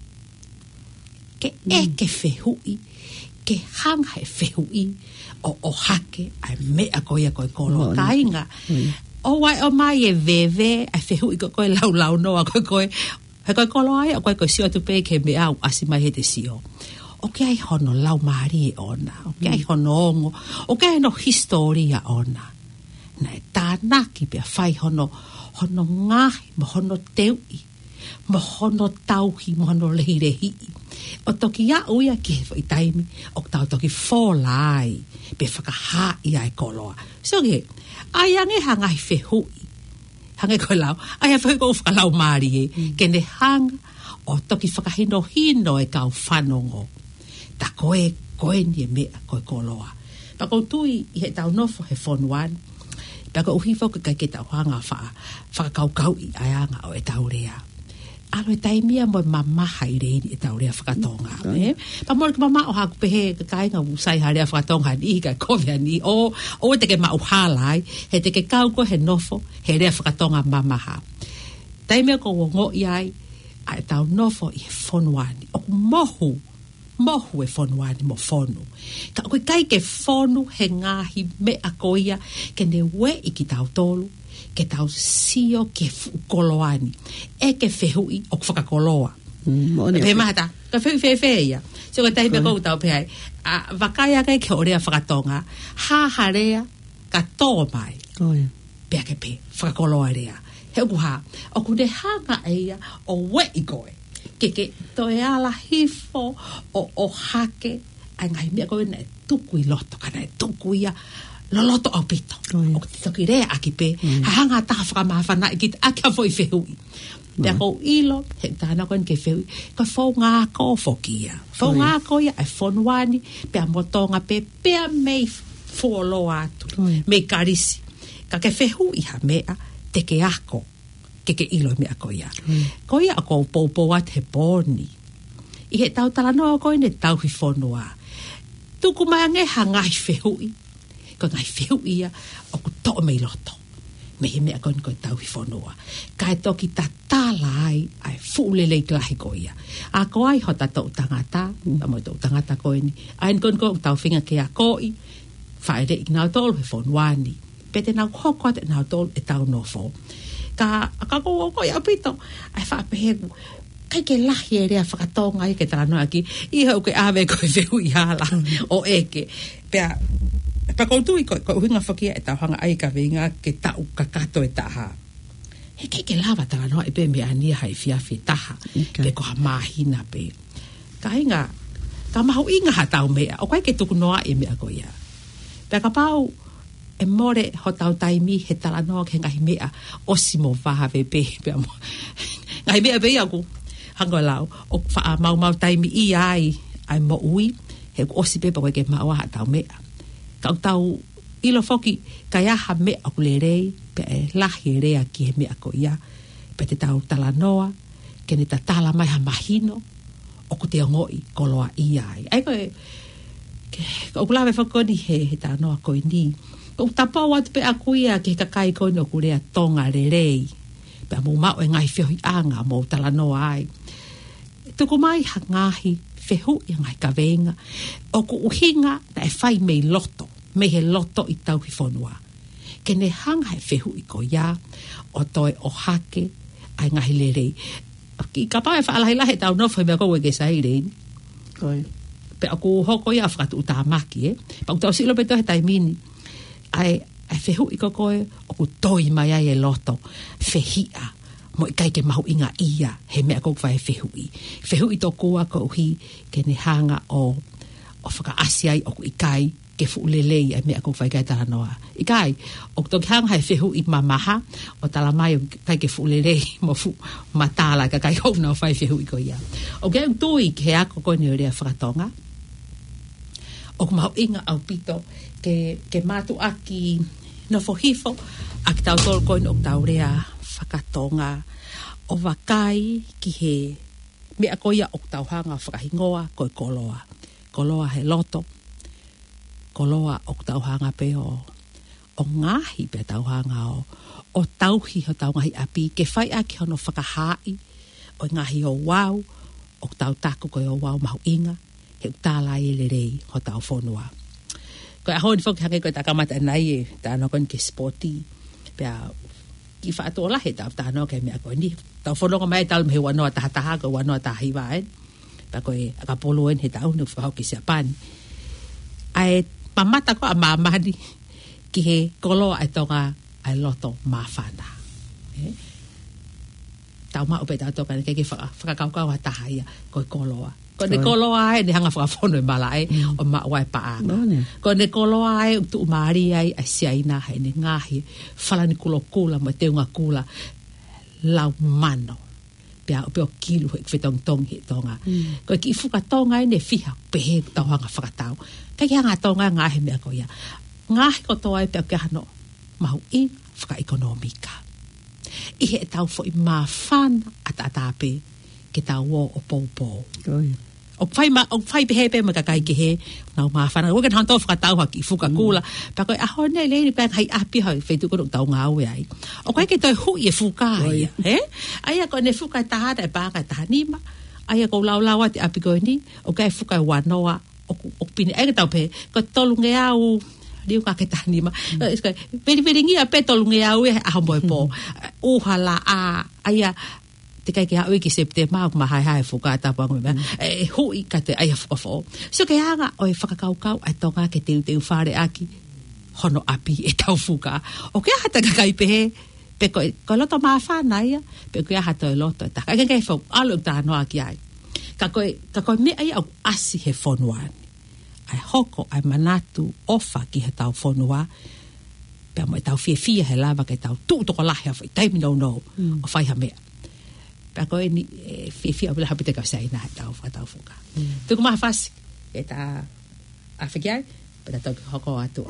ke eke fehu i ke hanga e fehu i o hake a mea koe a koe koloa kainga o wai o mai e veve a fehu i koe lau noa koe he koe kolo ai o koe sio tu pe ke me au asi mai he te sio o ke ai hono lau maari e ona o ke ai hono ongo o ke ai no historia ona na e tānaki pe a whai hono ngahi mo hono teui mo hono tauhi mo hono lehirehi o toki a uia ki he i taimi o tau toki fōlai pe whakaha i ai koloa so ke ai ange hangai fehui hange ko lau ai fa ko fa lau mari ke ne hanga o toki whakahino hino e kau whanongo ta koe ni me koe koloa pa ko tui i he tau nofo he fonuan pa ko uhi fo ka ke tau hanga whakakau i ayanga o e tau rea alo e taimia mo mama haire e tau rea whakatonga pa mo mama o haku pehe ka kainga usai harea whakatonga ni ka kovia ni o te ke mau halai he te ke kau ko he nofo he rea whakatonga mama ha taimia ko ngo iai ai tau nofo i fonuani o mohu e fonuani mo fonu ka koe kai ke fonu he ngahi me a koia ke ne we i ki tau tolu ke tau sio ke koloani e ke fehui o whakakoloa pe mahata ka feia so ka tahi me kou tau pehai a wakaya kai ke orea whakatonga harea ka tō mai pea ke pe whakakoloa rea he kuha o kune hanga eia o we i koe ke toe ala hifo o hake ai ngai mea koe na tuku i loto kana tuku ia loloto au pito o te toki rea aki pe hanga taha whakamawhana i ki ake a foi fehui pea kou ilo he tāna koe ke fehui ka fau ngāko fokia fau ngāko ia ai fonuani pea motonga pe pea mei fuolo atu mei karisi ka ke fehui ha mea te ke ako ke ilo mea koia. Koia ako poupoa te poni. I he tau talanoa koe ne tau hi whonua. Tuku mai angeha ngai whehui. Ko ngai whehui ia o ku toa mei loto. Me he mea koe koe tau hi whonua. Kai toki ta tala ai fuulelei klahi koia. A koe ai hota tau tangata. Amo tau tangata koe ni. Ain koe koe tau whinga ke a koi. Whaere i nau tolu he whonuani. Pete nau hoko te nau tolu e tau nofo. Ka ko ya pito ai fa pehu kai ke lahi e rea whakatonga i ke tāno aki i hau ke ave koe whehu i hala o eke pea pa koutu i koe uhinga whakia e tauhanga ai ka vinga ke tau kakato e taha he kai ke lava tāno i pe mea nia hai fiafi taha pe koha mahina pe ka hinga ka mahu inga ha tau mea o kai ke tuku noa e mea koia pea ka pau e more ho tau taimi he talanoa ke ngahi mea o simo waha pe mo ngahi mea pe aku hango lau o wha mau taimi i ai mo ui he osi pe koe ke mau ha tau mea kau tau ilo foki kai aha mea o lerei pe e lahi rea ki he mea ko ia pe te tau talanoa ke ne ta tala mai ha mahino o ku te ngoi koloa i ai koe o kulawe whakoni he tanoa koe ni o tapa wat pe akuia ke kakai ko no kurea tonga rerei pe mo mau e ngai fehui anga mo talanoa ai tuku mai hangahi fehu i ngai kavenga o ku uhinga na e fai mei loto me he loto i tau hi fonua ke ne hanga he fehu i ko ia o toi o hake ai ngai lerei ki kapa e whaalahi he tau nofu me ko wege sairei pe aku hoko ia whakatu utamaki pa utau silo pe to he taimini ai fehu i koe o ku toi mai ai e loto fehia mo i kai ke mahu inga ia he mea kou whae fehu i to kua ko uhi ke ne hanga o whaka asi ai o ku i kai ke fuulelei ai mea kou whae kai taranoa i kai o ku toki hanga he fehu i mamaha o talamai o kai ke fuulelei mo fu matala ka kai hou na o whae fehu i ko ia o ke tui ke ako koe ni o rea whakatonga o ku mahu inga au pito ke matu aki no fohifo aki tau tol koin o tau rea whakatonga o wakai ki he mea koia o tau hanga whakahingoa koe koloa he loto koloa o tau hanga pe o ngahi pe tau hanga o tauhi o tau ngahi api ke whai aki hono whakahai o ngahi o wau o tau taku koe o wau mahu inga he utala e lerei ho tau whonua ko a hon fok hange ko ta kamata nai ta no kon ke sporty pea ki fa to la he ta no ke me ko ni ta fono ko mai tal me wa no ta ko wa no ta hi va pa ko ka polo en he ta no fa ki se pan ai mamata ko mama di ki he kolo ai toka ai loto mafana ta ma o pe ta to ka ke fa ka ka wa ta ia ko koloa Ko ne kolo ai ne hanga whakafono e malai o mawai paanga. Ko ne kolo ai tu maari ai a siaina hai ne ngahi whalani kulo kula ma te unga kula lau mano. Pea o kilu he whetong tong he tonga. Ko ki fuka tonga ai ne fiha pehe tau hanga whakatau. Kai hanga tonga ngahi mea ko ia. Ngahi ko toa ai pea kia hano mahu i whaka ekonomika. Ihe e tau fo i mawhana atatape ke tau o poupou. O whai behe ma kakai ke he nau mawhana. Wakan hantou whakatau haki fuka kula. Pa koe aho nei leini pēng hai api hau whetu kono tau ngā ue ai. O koe ke toi hui e fuka ai. Aia koe ne fuka e tahata e pāka e tahanima. Aia kou lau ati api koe ni. O kai fuka e wanoa. O pini ai ke tau pe. Koe tolunge au. Riu ka ke tahanima. Peri ngia pe tolunge au e aho moe po. Uhala a. Aia. Te kai ke haui ki septe maa kuma hai fuka atapa ngome mea. Hui ka te aia fuka fo. So ke hanga o e whakakaukau ai tonga ke teu whare aki hono api e tau fuka. O ke hata kakai pehe pe koe loto maa whana ia pe koe hata e loto. Ka kai whau alu ta noa ki ai. Ka koe me ai au asi he whonuani. Ai hoko ai manatu ofa ki he tau whonua. Pea mo e tau fia he lava ke tau tu toko lahi a whai taimi no o whai ha mea. Pea koe ni fia o bila hapite ka sai na tau fuka. Tuku maha whasi e ta awhikiai peta tau ki hoko atua.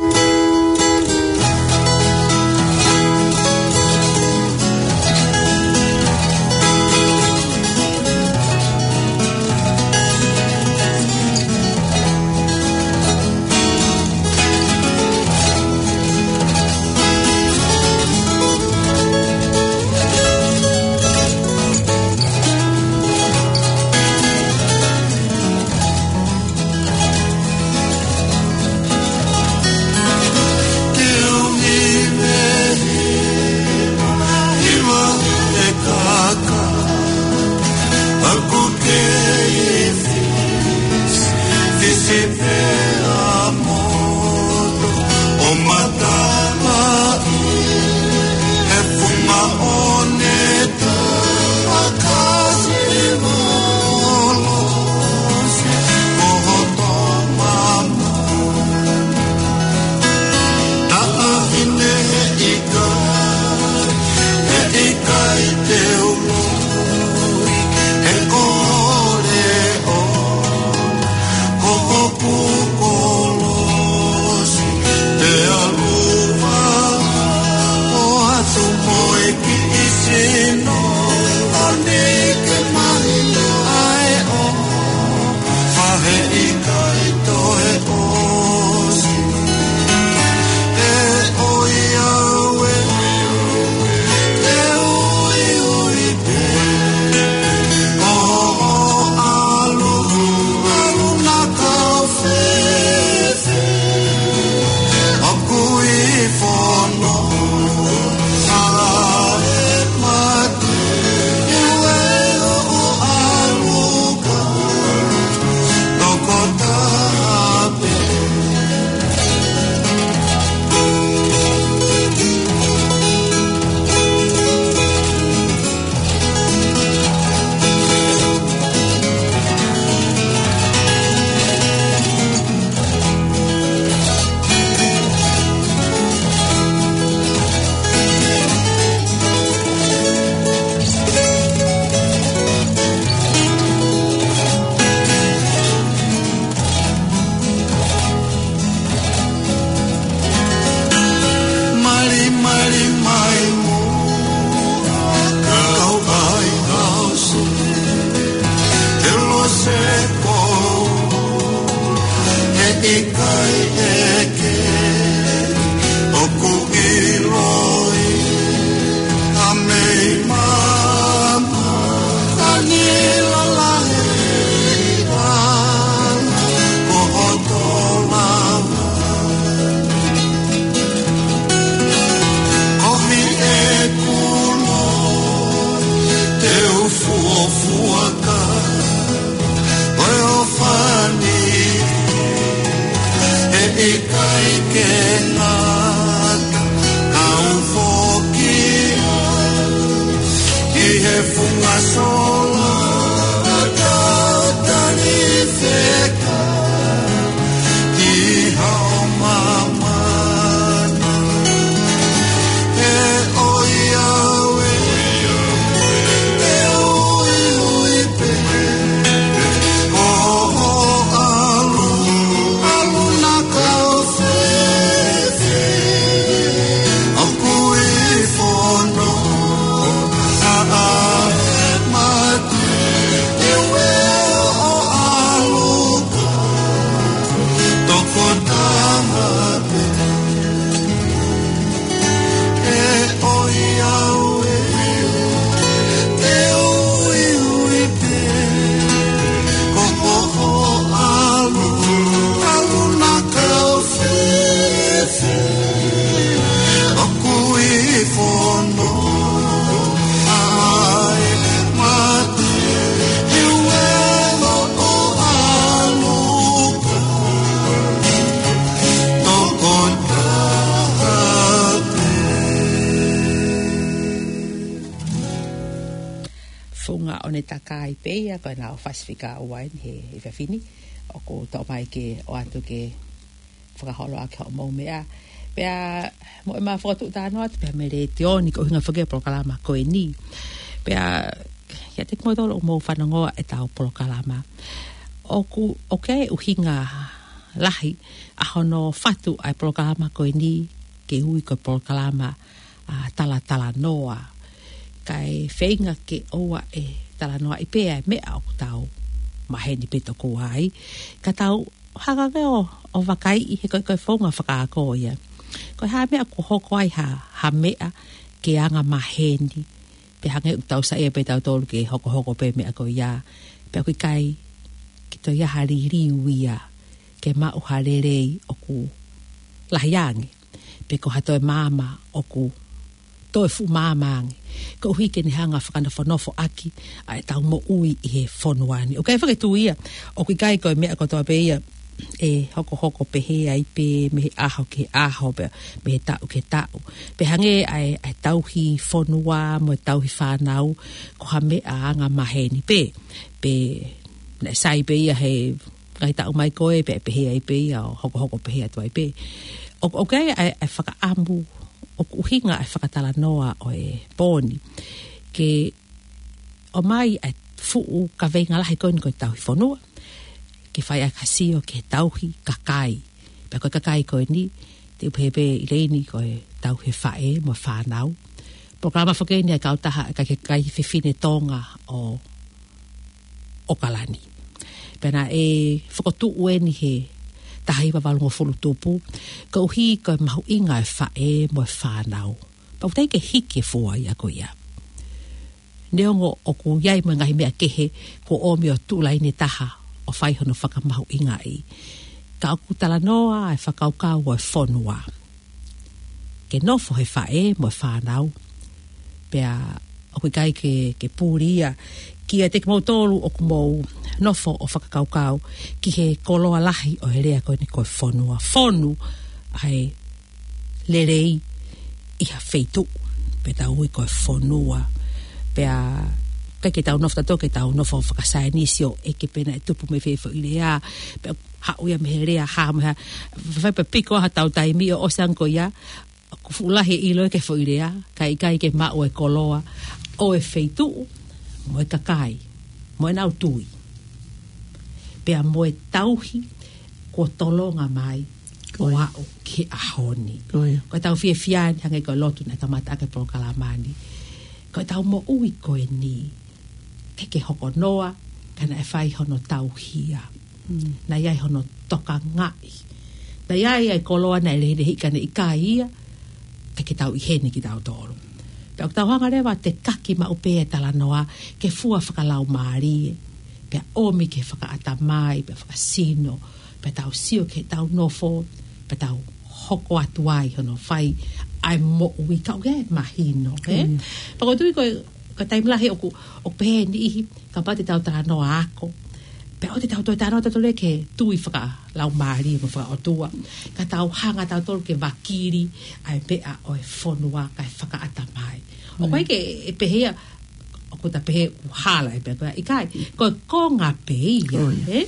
Funga sola, funga o ne takai peia ko na o fasifika o wain he fini o ko to mai ke o atu ke whakaholo a ke o mau mea pea mo e maa whakatu tāno atu pea me re te oni ko hinga whake polokalama ko e ni pea ia te kmo tolo mo whanangoa e tau polokalama o ke uhinga lahi a hono whatu ai polokalama ko e ni ke hui ko polokalama tala noa kai whainga ke oa e tala noa i pea e mea o tau maheni peto ko ai ka tau haka o wakai i he koe whaunga whakaako ia ko ha mea ko hoko ai ha mea ke anga maheni pe hange utau sa e pe tau tolu ke hoko pe mea ko ia pe ko kai ki to ia hariri uia ke ma uharerei o ku lahiangi pe ko hato e mama o ku to e fu mamangi ko hui ke ni hanga whakana whanofo aki ai tau mo ui i he whonuani o kai whaketu ia o ku kai ko mea ko toa pe ia e hoko pehe ai pe me aho ke aho pe me tau ke tau pe hange ai tauhi fonua mo tauhi whanau ko ha me anga maheni pe na sai pe ia he kai tau mai koe pe pehe ai pe ia hoko pehe atu ai pe o kai ai whaka ambu o uhinga ai whakatala noa o e poni ke o mai ai fuu ka venga lahi koe ni koe tauhi fonua ke whai a kasio ke tauhi kakai. Pea koe kakai koe ni, te upehepe i reini koe tauhi whae mo whanau. Programa whakeni ai kautaha ka ke kai whiwhine tonga o kalani. Pena e whakotu ueni he tahi wawalungo fulu tupu, ka uhi koe mahu inga e whae mo whanau. Pau tei ke hike fua ia koe ia. Neongo o ku iai mo ngahi mea kehe ko omi o tūlai ni taha o whai hono whakamahu inga i. Ka aku tala noa e whakaukau o e whonua. Ke nofo he whae mo e whanau. Pea o kui kai ke pūria ki a te kimoutolu o kumou nofo o whakakaukau ki he koloa lahi o he rea koe ni koe whonua. Whonu ai lerei iha wheitu. Pe tau ui koe whonua. Pea ke tau nofta to ke tau nofo whakasaenisio e ke pena e tupu me whewho i rea pe hauia me he rea ha meha whaipa piko ha tau taimi o osanko ia kufulahi ilo e ke who i rea kai ke mao e koloa o e wheitu mo e kakai mo e nau tui pea mo e tauhi ko tolonga mai ko au ke ahoni ko tau fie fiani hange ko lotu na kamata ake prokalamani ko tau mo ui ko e ni ke hoko noa kana e whai hono tauhia na iai hono toka ngai na iai koloa na ele hikane i ka ia ke tau i hene ki tau tolu pe tau hanga rewa te kaki ma upe e tala noa ke fua whakalau maari pe omi ke whakaata mai pe whakasino pe tau sio ke tau nofo pe tau hoko atuai hono whai ai mo ui kau ge mahino pakotui ka taimlahi o pehe ni ihi ka pati tau tāno ako pe o te tau toi tāno tatole ke tui whaka lau maari mo whaka o tua ka tau hanga tau tolu ke wakiri ai pea o e whonua kai whaka atamai o koe ke e pehea o ko ta pehe uhala e pea koe ikai koe konga peia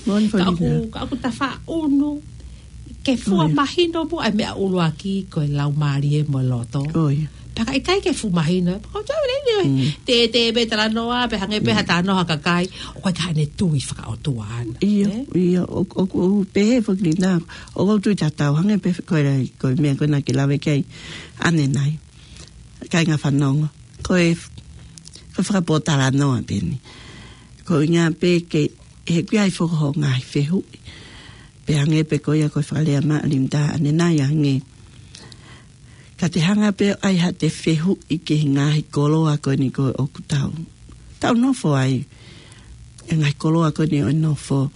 ka aku ta wha unu ke fua mahino mo ai mea ulu aki koe lau maari e mo loto paka ikai ke fu mahina ko tau ni te be tala noa pe hange pe hata no haka kai o ka ne tui faka o tuan ia o pe fo glina o tu tata hange pe ko me ko na ki lave kai ane nai kai nga fanong ko faka po tala noa pe ni ko nga pe ke he kai fo ho ngai fe hu pe hange pe ko ia ko fale ma limda ane nai hange ka te hanga pe ai ha te whehu i ke ngahi koloa koe ni koe o kutau. Tau nofo ai. E ngahi koloa koe ni o nofo.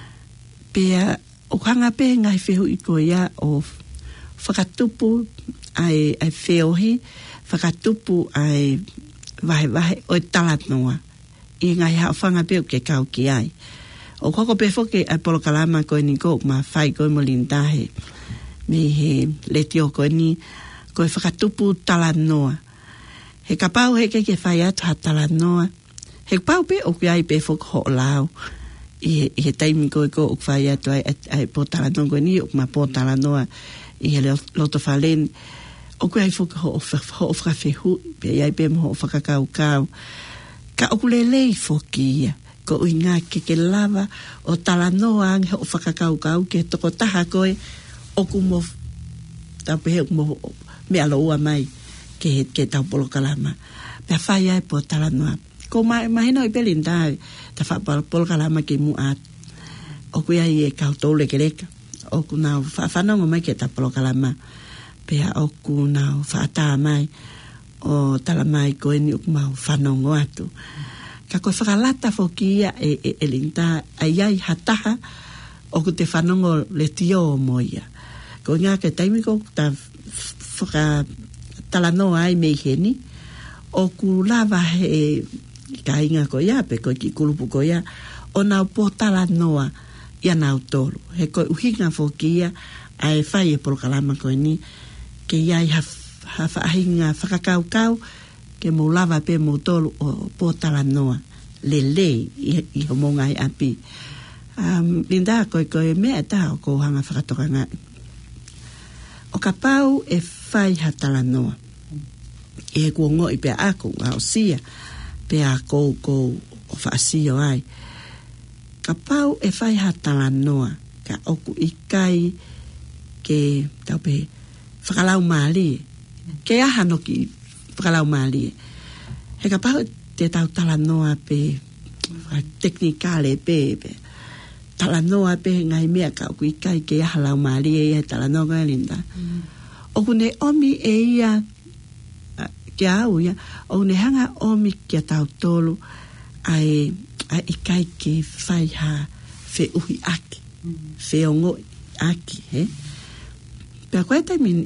Pea o hanga pe ngahi whehu i koe ia o whakatupu ai wheohi, whakatupu ai vahe o talat noa. I ngahi hao whanga pe o ke kau ki ai. O koko pe foke ai polokalama koe ni koe ma whai koe mo lindahe. Me he leti o koe ni koe whakatupu tala noa. He kapau he ke whai atu ha tala noa. he pau pe o kia i pe fok ho lao i he taimi ko o whai atu ai potala no ko ni o ma potala noa i he loto whalen o kia i fok ho whawhihu pe ai pe mo ho whakakau kau ka o kulelei fokia ko uinga ke lava o tala noa ang ho whakakau kau ke toko taha koe o kumo tape he mo me aloa mai ke tau polo kalama pe whai ai potala noa ko mahina i pelinda ta fa polo kalama ke muat o kuia i kau tole ke leka o kuna whanongo mai ke ta polo kalama pe o kuna whaata mai o tala mai ko ni ukmau whanongo atu ka koe whakalata fokia e linda ai hataha o ku te whanongo le tio moia ko ngā ke taimi ko ta whaka talano ai mei heni o ku lava he ka inga ko ia pe ko ki kulupu ko ia o nau potala noa ia nau tolu he ko uhinga fokia ai whai e polo kalama ko ni ke iai ha whaahinga whakakau kau ke mo lava pe mo tolu o potala noa lele i homonga i api linda ko mea ta ko hanga whakatokanga o ka pau e whai hatala noa e kuongo i pe ako a o sia pe a ko o whaasio ai ka pau e whai hatala noa ka oku i kai ke tau pe whakalau maali ke aha no ki whakalau maali he ka pau te tau tala noa pe teknikale pe tala noa pe ngai mea ka oku i kai ke aha lau maali e tala noa ka linda oku ne omi e ia ke au ia o ne hanga omi kia tau tolu ai kai ke whai ha fe uhi aki fe ongo aki he pea koe te min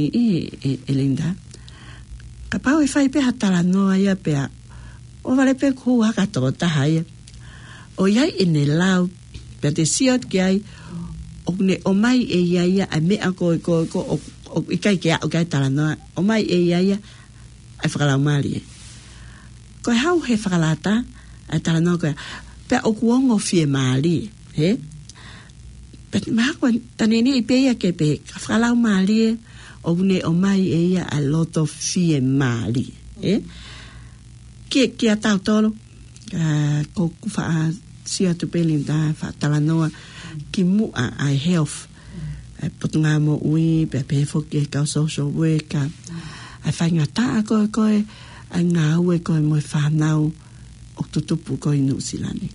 e linda ka pau e whai pe hatala noa ia pea o vale pe ku haka toko taha ia o iai e ne lau pea te siot ki ai o ne o mai e ia a mea ko o i kai ke au kai tala noa o mai e ia ai whakalau maari e. Koe hau he whakalata, ai tala noa koe, pea o kuongo fie maari he? Pea maha koe, tanene i peia ke pe, ka whakalau maari e, o une o mai e ia a loto fie maari he? Kia tau tolo, ko kuwha sia tu pelinda, wha tala noa, ki mua ai health, ai potunga mo ui, pea pefoki e kau social worker, ai whainga taa koe ai ngā ue koe moe whanau o tutupu koe Nusilani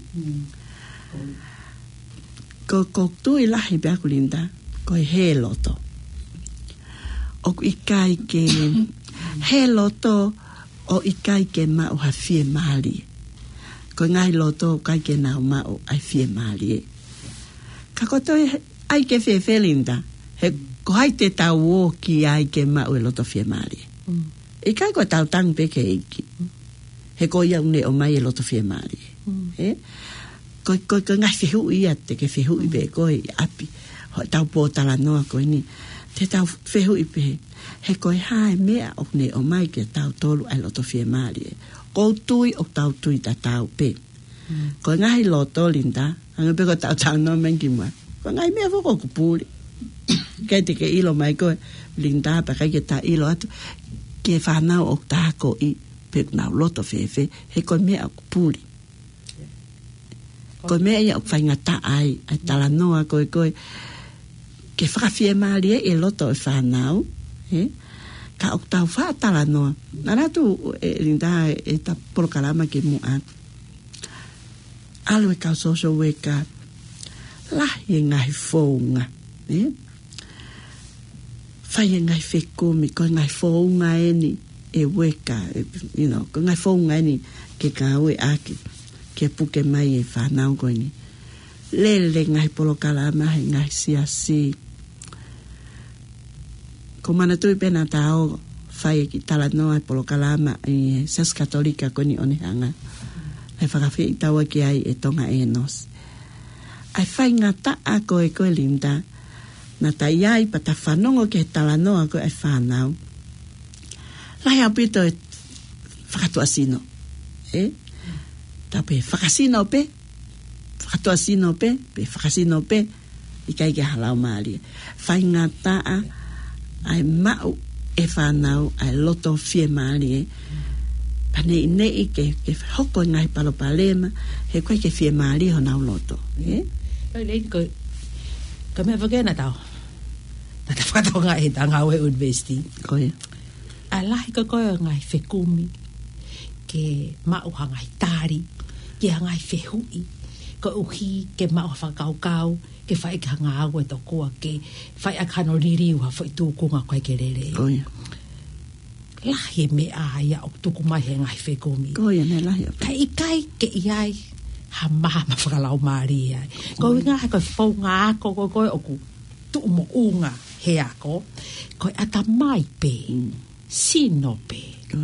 ko tui lahi pia kulinda koe he loto o ikai ke he loto o ikai ke mao ha fie maali koe ngai loto kai ke nao mao ai fie maali ka koto ai ke fie felinda he ko hai te tau o ki ai ke mao e loto fie maari. E kai ko tau tang pe ke iki. He ko ia une o mai e loto fie maari. Ko ngai whihu ia te ke whihu i pe ko i api. Ho tau po tala noa ko ni. Te tau whihu i pe. He ko i hae mea o ne o mai ke tau tolu ai loto fie maari. Ko tui o tau tui ta tau pe. Ko ngai loto linda. Anga pe ko tau noa mengi mua. Ko ngai mea voko kupuri. Kai te ke ilo mai koe linda pa kai ke ta ilo atu ke whanau o tāko i pe nau loto whewhe he koe mea o kupuri koe mea ia o whainga ta ai tala noa koe ke whakawhie maari e loto e whanau ka o tau wha tala noa naratu linda e ta porokalama ke mua alo e kau social worker lahi e ngai whaunga whai e ngai whekumi, ko ngai whaunga eni e weka, ko ngai whaunga eni ke ka ue aki, ke puke mai e whanau koe ni. Lele ngai polo kalama he ngai siasi. Ko mana tui pena tau whai e ki tala noa polo kalama e sas katolika koe ni one hanga. Ai whakawhi i taua ki ai e tonga e nos. Ai whai ngata a koe linda, na ta iai pa ta whanongo ke tala noa ko e whanau. Lai au pito e whakatua sino. Tape whakasino pe, whakatoa sino pe, pe whakasino pe, I kai ke halau maali. Whai ngā taa, ai mau e whanau, ai loto fie maali Pane I nei ke hoko ngai palopalema, he koe ke fie maali ho nau loto. Koi lei ko mea whakena tau. Tata whakatonga e tanga oe university. Koe. A lahi ko koe ngai whekumi, ke mau hangai tāri, ke hangai whehui, ko uhi ke mau whakaukau, ke whai ke hanga au e tokua, ke whai a kano ririu ha whai tūkunga koe ke rere. Koe. Lahi me aia o tuku mai he ngai whekumi. Koe ne lahi. Kai ke iai, ha maha ma whakalau maari ai. Ko inga hai koe whaunga ako koe oku tu mo unga he ako. Koe ata mai pe, sino pe.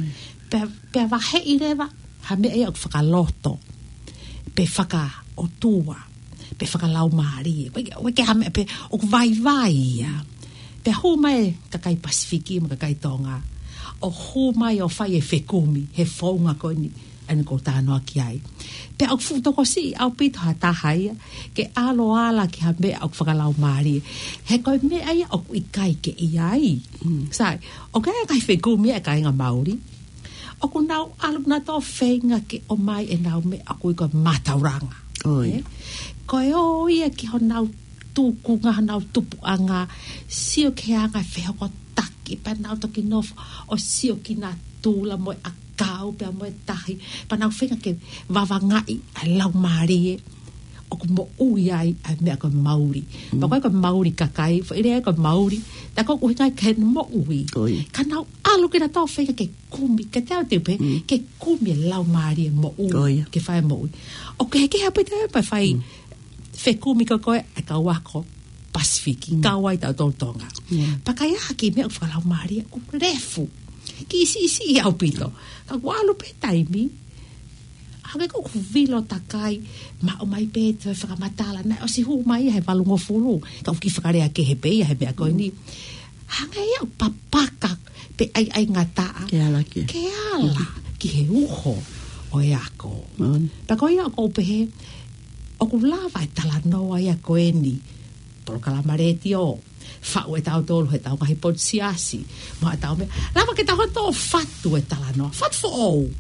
Pe wahe I rewa, ha me ea o whakaloto. Pe whaka o tua. Pe whakalau maari. Weke ha me pe o vai ia. Pe hu mai kakai Pasifiki ma kakai Tonga. O hu mai o whai e whekumi, he whaunga koe ni. Ane ko tānoa ki ai. Pe au futoko si, au pito ha tahaia, ke alo ala ki ha mea au whakalau maari. He koe mea ia o I kai ke iai. Sai, o kai kai whekumi e kai ngā Māori. O ku nau alu na tō whenga ke o mai e nau mea a kui koe matauranga. Koe o ia ki ho nau tūkunga, nau tupuanga, sio ke anga whehoko taki, pa nau toki nofu, o sio ki nā tūla moe a kau pe mo tahi pa na whenga ke wawangai ai lau maari o ko mo ui ai me ko Māori pa ko Māori kakai fo ire ko Māori ta ko ngai ke mo ui ka nau alu ke na tau whenga ke kumi ke tau te pe ke kumi lau maari mo ui ke whai mo ui o ke hape te pa whai whe kumi ko koe e ka wako Pasifiki ka wai tau tonga pa kai haki me o whalau maari o refu ki isi au pito ka walu pe taimi hake ko vilo takai ma o mai pe te whakamatala na o si hu mai he walungo fulu ka uki whakarea ke he pe he mea koe ni hanga ia papaka pe ai ngataa ke ala ki he uho o e ako pa koe ia ko pe he o ku lava e tala noa ia koe ni polo kalamareti o whau e tau tolu he tau ngahi ponsiasi ma tau me lava ke tau hoto fatu e tala noa fat fo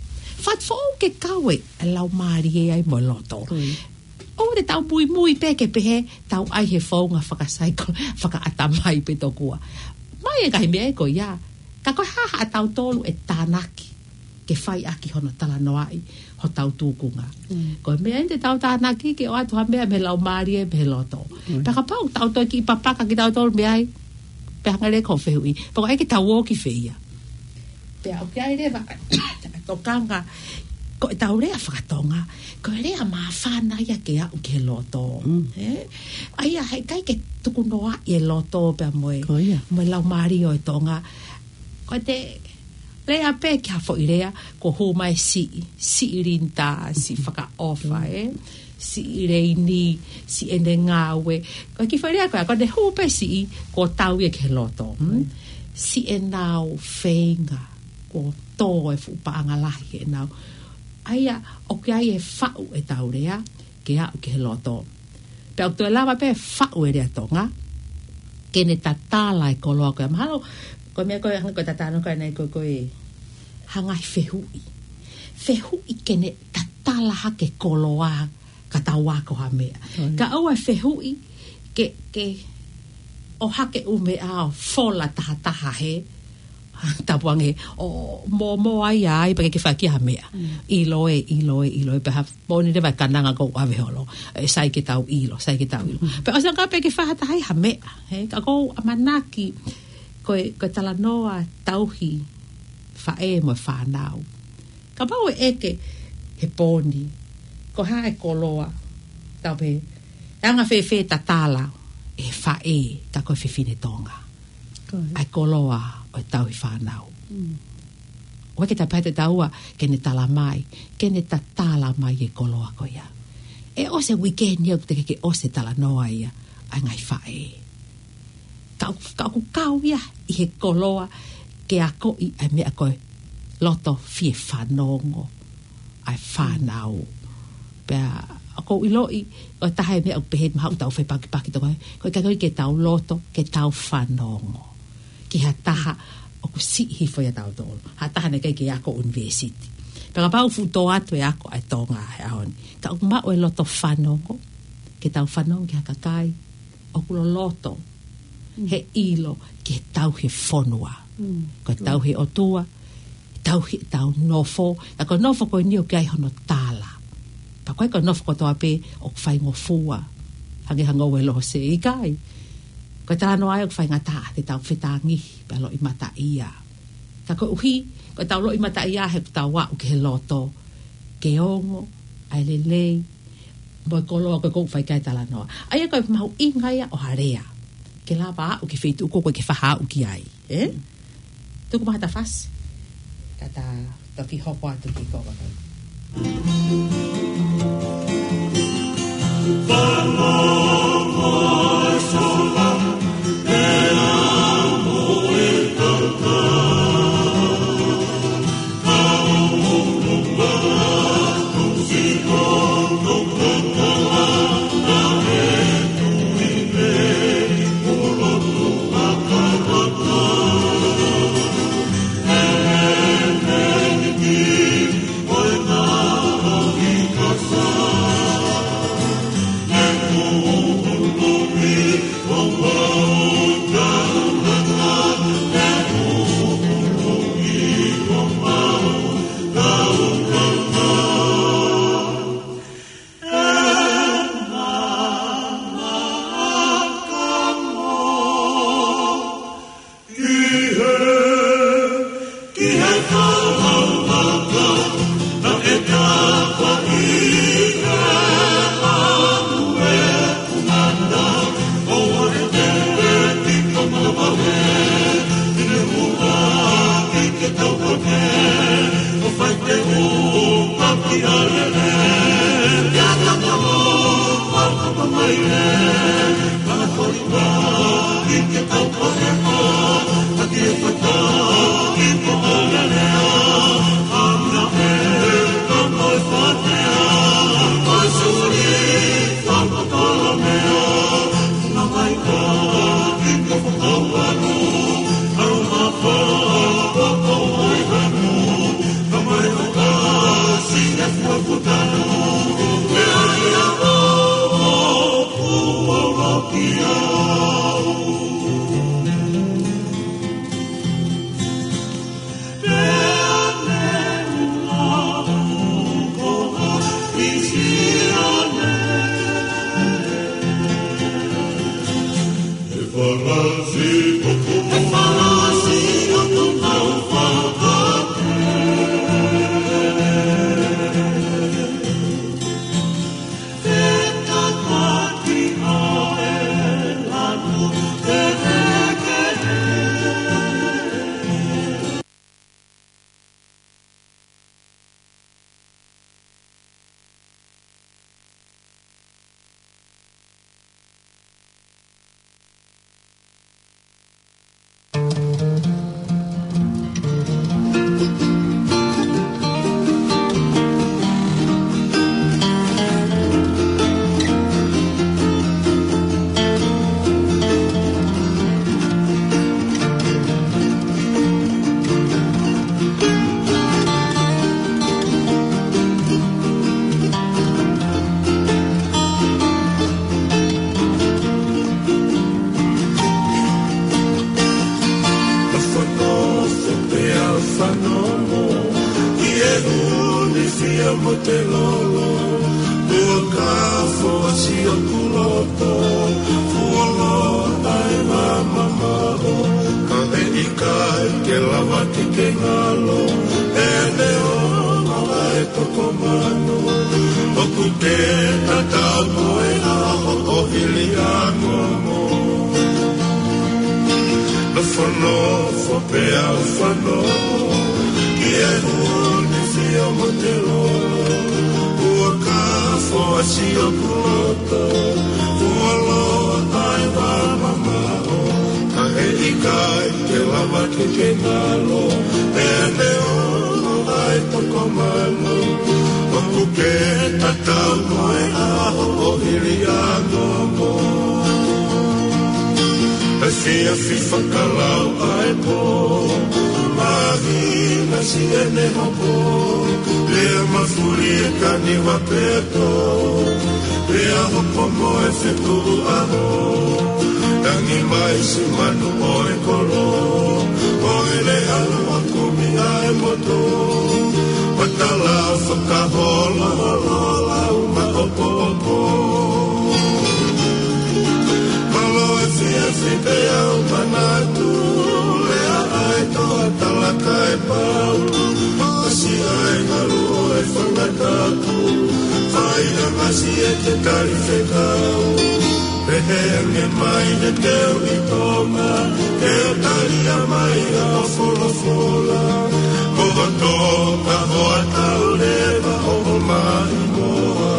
ke kawe e lau maari e ai mo loto o de tau mui pe ke pehe tau ai he whaunga whakaatamai pe tokua mai e kahi mea e ko ia ka koe haha tau tolu e tānaki ke whai aki hono tala noa ai ho tau tūkunga koe mea ente tau tānaki ke o atu ha mea me lau maari e me loto peka pau tau toi ki papaka ki tau tolu mea ai pe hangare ko whehui pako ai ke tau o ki whehia pe au kia rewa tokanga ko e tau rea whakatonga ko e rea mawhana ia ke au ke loto aia hei kai ke tuku noa i e loto pe moe lau maari o e tonga ko te rea pe kia fo i rea ko hu mai si rinta si whakaofa si reini si ene ngawe ko ki wharea ko ne hu pe si ko tau e ke loto si e nau whenga ko tō e whupaanga lahi e nau aia o ke ai e whau e tau rea ke au ke loto pe au tue lava pe whau e rea tonga ke ne tatala e koloa koe mahalo ko mea koe hanga koe tatano koe nei koe hangai whehui ke ne tatala hake koloa ka tau wako ha mea ka au e whehui ke o hake ume ao fola taha he tapuange o mo ai pa ke whaki ha mea iloe pa ha poni de vai kananga ko ave holo sai ke tau ilo pe o sanga pe ke whahata hai ha mea he ka ko amanaki ko tala noa tauhi whae mo whanau ka pau eke he poni ko hae koloa tau pe anga whewhe tatala e whae ka koe whiwhine tonga ai koloa o tau I whanau o ke tapai te taua ke ne tala mai ke ne tatala mai e koloa ko ia e o se weekend ia te ke o se tala noa ia ai ngai whae ka ku kau ia I he koloa ke ako I ai mea koe loto fie whanongo ai whanau. Pea, ako iloi, o tahe mea o pehe maha utau whai paki toko, ko kakoi ke tau loto, ke tau whanongo. Ki ha taha, o ku sihi foi a tau tolo. Ha taha ne kai ke ako university. Pea pau futo atu e ako ai tonga e ahoni. Ka o mao e loto whanongo, ke tau whanongo ki ha kakai, o kulo loto, he ilo, ke tau he whonua. Ko tau he otua, tau he tau nofo, na ko nofo ko ni o kai hono tala. Pa koe ko nofo ko toa pe, o kwhai ngofua, hangi hango e loho se i kai. Ko tala no ai o kwhai ngata, te tau whetangi, pe lo i mata ia. Ka ko uhi, ko tau lo i mata ia, he tau wa uke he loto, ke ongo, ai lelei, mo ko loa ko kwhai kai tala noa. Ai ko mahu ingaia o harea, ke la ba uke wheitu uko koe ke whaha uki ai, eh? Tuku maha ta fas, kata toki hopo atu ki koko tau. Ke malo, e me o, ai toko manu, ke tatau moe aho o hiri a ngomo. E fia fifa kalau ai po, mahi nasi ene hopo, lea mafuri e kani wapeto, lea hopo moe fetu aho, tangi mai si manu oe kolo, oe le alu akumi ai moto, watala whakahola hola uma opo opo. Malo e fia fipe au manatu, lea ai toa talaka e pau, masi ai haru oe whangatatu, whai amasi e te tarifekau. Pehe ange mai ne teo i tonga, teo taria mai a wholofola, koho toka hoa tau lewa o mai moa.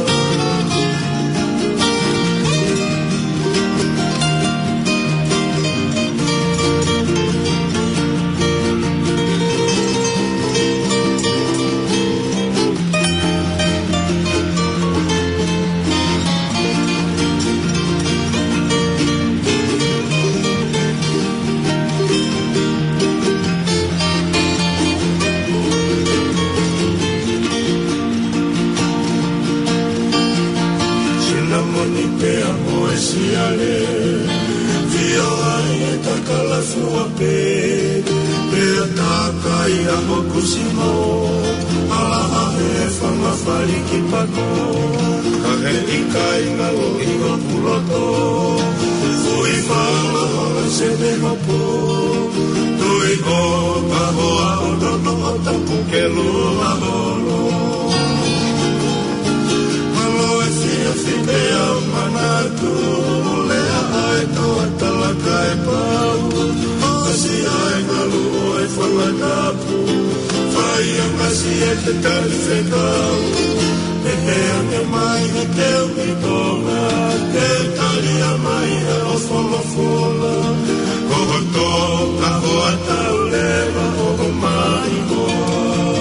Siale, vio ai e takala fua pe, pea takai a hokusimo, alaha he whamawhari ki pako, kahe i kai ngalo i o puloto, fui whala hona se me hopo, tui o pahoa o dono o tapu ke lua holo. Fide au manatu, lea ai toa talaka e pau, masi ai ngalu oe whangatapu, whai angasi e te tarifekau, e he ange mai e teo i tonga, te taria mai e o wholofola, koho toka hoa tau lewa o mai moa.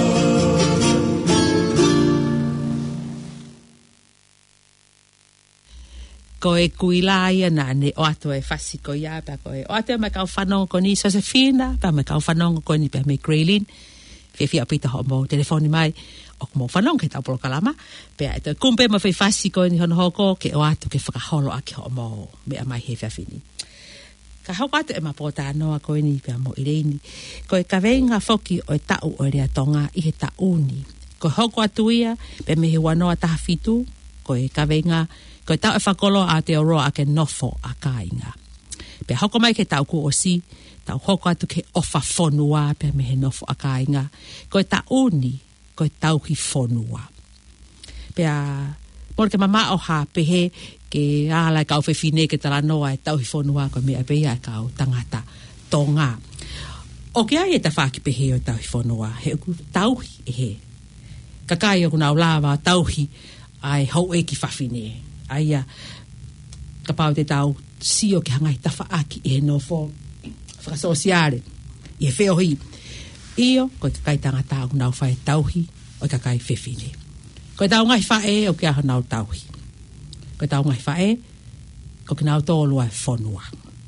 Ko e kuila ia na ne o ato e fasi ko ia pa ko e o ato me kau whanongo ko ni Josefina pa me kau whanongo ko ni pa me Graylin fe apita ho mo telefoni mai o mo whanongo ke tau polo kalama pe e to kumpe ma fe fasi ko ni hono hoko ke o ato ke whakaholo aki ho mo me a mai he fini ka hau ato e ma pota noa ko ni pa mo ireini ko e kawenga foki o e tau o rea tonga i he tauni ko hoko atu ia pe me he wanoa tahafitu ko e kawenga ko tau e whakolo a te oroa a ke nofo a kāinga. Pea hoko mai ke tau ku osi, tau hoko atu ke ofa whonua pea me he nofo a kāinga. Ko e tauni, ko e tau hi whonua. Pea, mora ke mama o ha pehe ke ala kau whewhine ke tala noa e tau hi whonua ko mea peia e kau tangata tonga. O ke ai e ta whaki pehe o tau hi whonua, he uku tau hi e he. Kakai o kuna o lawa tau hi ai hau e ki whawhine. Aia, ka pau te tau sio ki hangai tawha aki e no fo whakasosiare i e wheo hi io ko te kai tangata o nau whae tauhi o ka kai whewhine ko tau ngai whae o ki aho nau tauhi ko tau ngai whae ko ki nau tōlua e whonua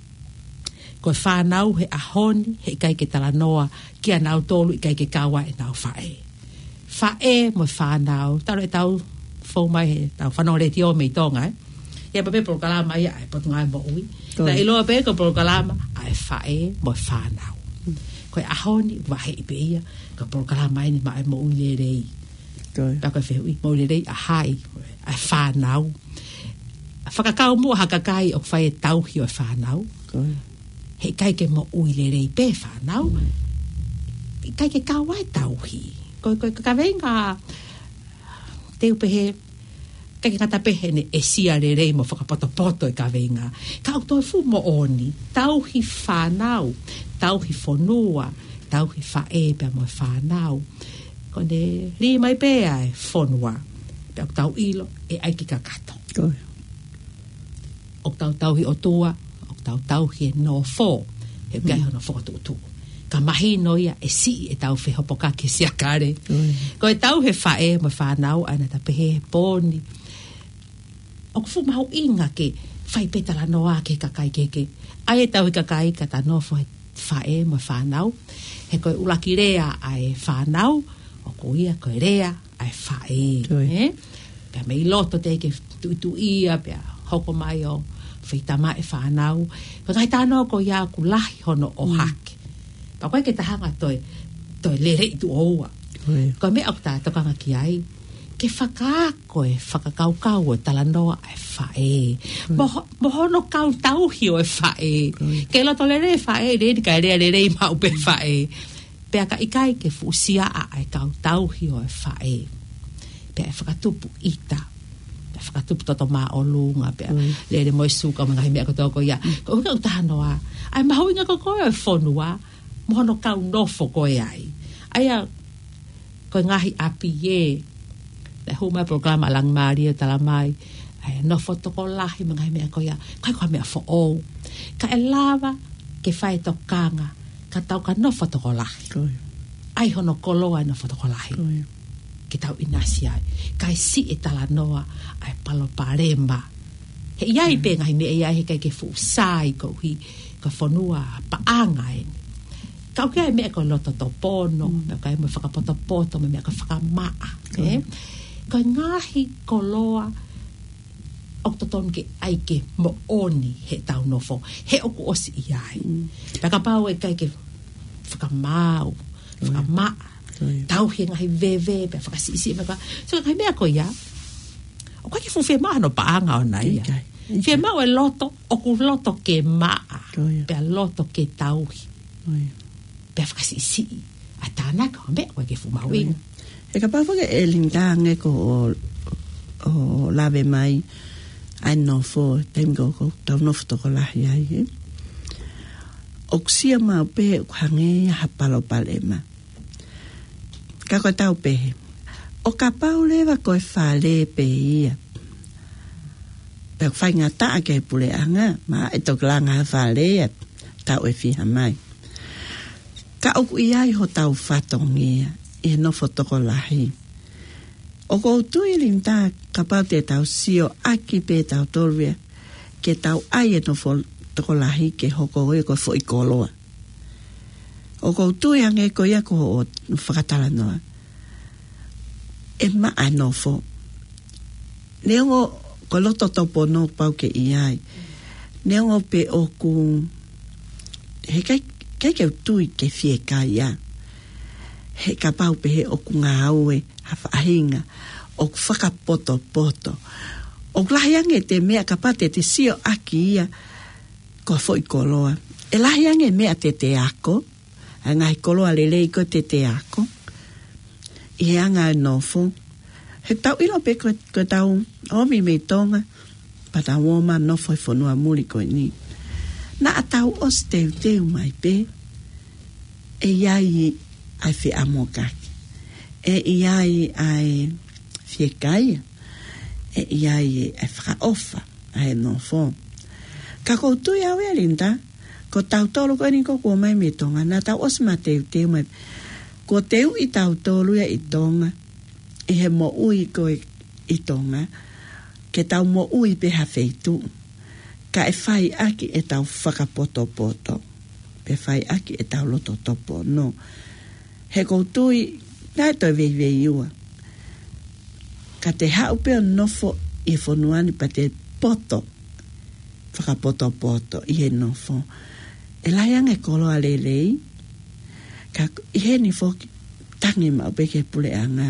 ko e whanau he ahoni he kai ke tala noa ki a nau tōlu i kai ke kawa e nau whae mo whanau taro e tau fo mai he tau whanau re tio mei tonga ia pape pro kalama ia e potunga e mo ui na iloa pe ko pro kalama a e whae mo e whanau ko e ahoni wahe i pe ia ko pro kalama ni ma e mo ui le rei pa ko e whehui mo le rei a hai a e whanau a whakakau mua hakakai o whae tauhi o e whanau he kai ke mo ui le rei pe whanau kai ke kawa e tauhi ko ka venga teu pehe kake kata pehe ne e sia le rei mo whakapoto e ka venga ka auto e fu mo oni tauhi whanau tauhi whonua tauhi whae pe mo whanau ko ne ri mai pea e whonua pe au tau ilo e aiki ka kato o tau tauhi o tua o tau tauhi e no fo he gai hono whakatutu whakamahi noia e si e tau whehopoka ke siakare. Ko e tau he whae mo whanau ana ta pehe he pōni. O kufu mahu inga ke whai petala noa ke kakai keke. Ai e tau he kakai ka ta nofo he whae mo whanau. He koe ulaki rea ai whanau. O ko ia koe rea ai whae. Pea mei loto te ke tu ia pea hoko mai o whitama e whanau. Ko ngai tāno ko ia ku lahi hono o hake. Pa koe ke tahanga toi lere i tu oua. Ko me au tā tokanga ki ai. Ke whakakoe, whakakaukau e tala noa e whae. Mohono kau tauhi o e whae. Ke loto lere e whae, rei ka lere i mau pe whae. Pea ka ikai ke fusia a e kau tauhi o e whae. Pea e whakatupu ita. Pea whakatupu toto maa o lunga. Pea lere moi suka mga himea ko toko ia. Ko unga utahanoa. Ai mahu inga ko koe e whonua. Mohono kau nofo koe ai. Aia koe ngahi api ye. Le huma programa lang Maria tala mai. Ai nofo toko lahi mga himea ko ia. Kai koe mea fo ou. Ka e lava ke whae tokanga. Ka tau ka nofo toko lahi. Ai hono koloa e nofo toko lahi. Ke tau inasi ai. Kai si e tala noa ai palo paremba. He iai pe ngahi me iai he kai ke fusai ko hi. Ka whanua paanga e. Kau kia e mea ko loto to pono. Mea kai mo whakapoto me mea ko whakamaa. Ko ngahi koloa oktoton ke aike mo oni he tau nofo. He oku osi iai. Pea ka pau e kai ke whakamau. Whakamaa. Tau he ngahi veve, pea whakasisi mea ka. So kai mea ko ia. O kai ke fuwhe maa no paanga o nai ia. Fie maa e loto, oku loto ke maa. Pea loto ke tauhi. Pea whakasisi. A tāna ka mea koe ke fumau inga. E ka pāwhaka e lingange ko o lawe mai ai nofo, taimiko ko tau nofo toko lahi ai. O kusia mau pehe ukhange hapalo palema. Ka koe tau pehe. O ka pau lewa koe whale pehe ia. Pea whai ngā taa ke pule anga, ma e toka langa whale ia, tau e whiha mai. Ka oku iai ho tau whatongia, e nofo toko lahi. O kou tui rinta ka pau te tau sio aki pe tau tolvia, ke tau ai e nofo toko lahi ke hoko oi ko fo i koloa. O kou tui ange ko ia ko o whakatala noa. E maa nofo. Neongo ko loto topo no pau ke iai. Neongo pe oku he kai ke tui ke fie kai ia. He ka pau pe he oku ngā aue hawha ahinga. Oku whakapoto. Oku lahiange te mea ka pate te sio aki ia ko fo i koloa. E lahiange mea te ako. A ngai koloa lelei ko te ako. I he anga nofo. He tau ilo pe ko tau omi me tonga. Pata woma nofo i whanua muli ko ni. Na atau os teu mai pe. E iai ai whi amokaki. E iai ai whi kai. E iai ai whakaofa. Ai nofo. Ka koutu ia wea linda. Ko tau tolu ko ni ko kua mai me tonga. Na tau os ma teu mai. Ko teu i tau tolu ia i tonga. I he mo ui ko i tonga. Ke tau mo ui pe hawheitu. Ka e whai aki e tau whakapoto. Pe whai aki e tau loto topo. No. He koutui, nai toi vei iua. Ka te hau peo nofo i whonuani pa te poto. Whakapoto i he nofo. E laiang e koloa lelei. Ka i he ni whoki tangi mau pe ke pule anga.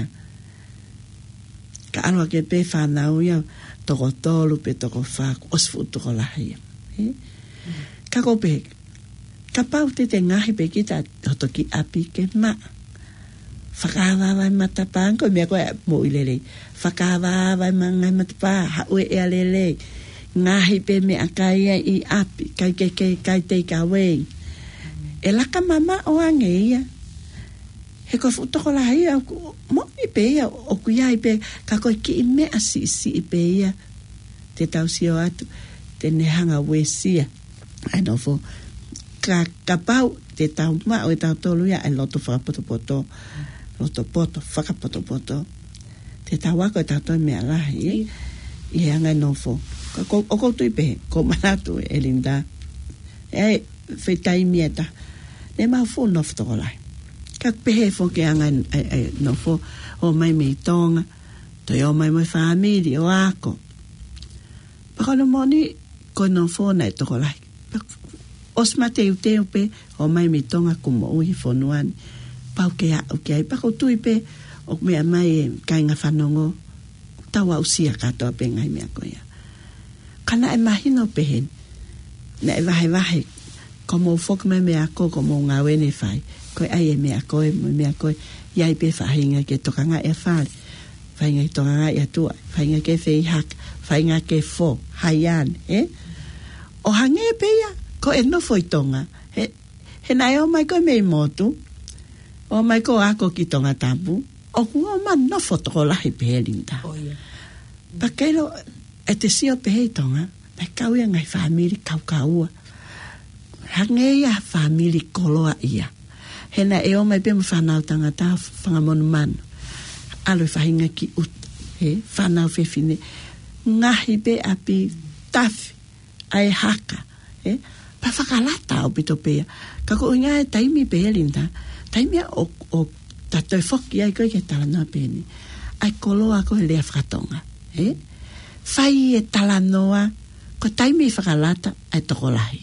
Ka alwa ke pe whanau ia toko tolu pe toko whaku osfu toko lahi. Ka ko pe ka pau te ngahi pe kita hotoki api ke maa. Whakawawai matapaan ko mea koe mo i lelei. Whakawawai mangai matapaa haue ea lelei. Ngahi pe mea kai i api kai te kawei. E laka mama o ange ia. He koe futoko lahi ia mo i pe ia o kuiai pe ka koe ki i mea si i pe ia. Te tau sio atu te nehanga we sia. Ai nofo. Ka pau te tau ma o e tau tolu ia e loto whakapoto whakapoto te tau wako e tau toi mea lahi i anga nofo o koutu i pehe ko manatu e linda e whetai mieta ne mau fu nofo toko lai ka pehe fo ke anga nofo o mai me tonga toi o mai mai famili o ako pakano moni ko nofo na e toko lai osma te pe o mai me tonga kumo ui fonuani pau ke ai pako tui pe o mea mai kainga whanongo tawa usia katoa pe ngai mea koia kana e mahino pehen na e vahe komo fok me mea ko komo ngā wene whai koe ai e mea koe iai pe whahinga ke tokanga e whale whahinga ke tokanga e atua whahinga ke whihak whahinga ke fo haian o hange pe ia ko e nofo i tonga he nai o mai koe mei motu o mai ko ako ki tonga tapu o kua ma nofo toko lahi pehelinta pakelo e te sio pehe tonga mai kau ia ngai famili kau hange ia famili koloa ia he na e o mai pe mwhanau tangata whangamonu manu alo whahinga ki ut whanau whewhine ngahi pe api tafi ai haka pa whakalata o pito pea kako inga e taimi pehelinta taimi o tatoi foki ai koe ke talanoa peni ai koloa ko he lea whakatonga whai e talanoa ko taimi whakalata ai tokolahi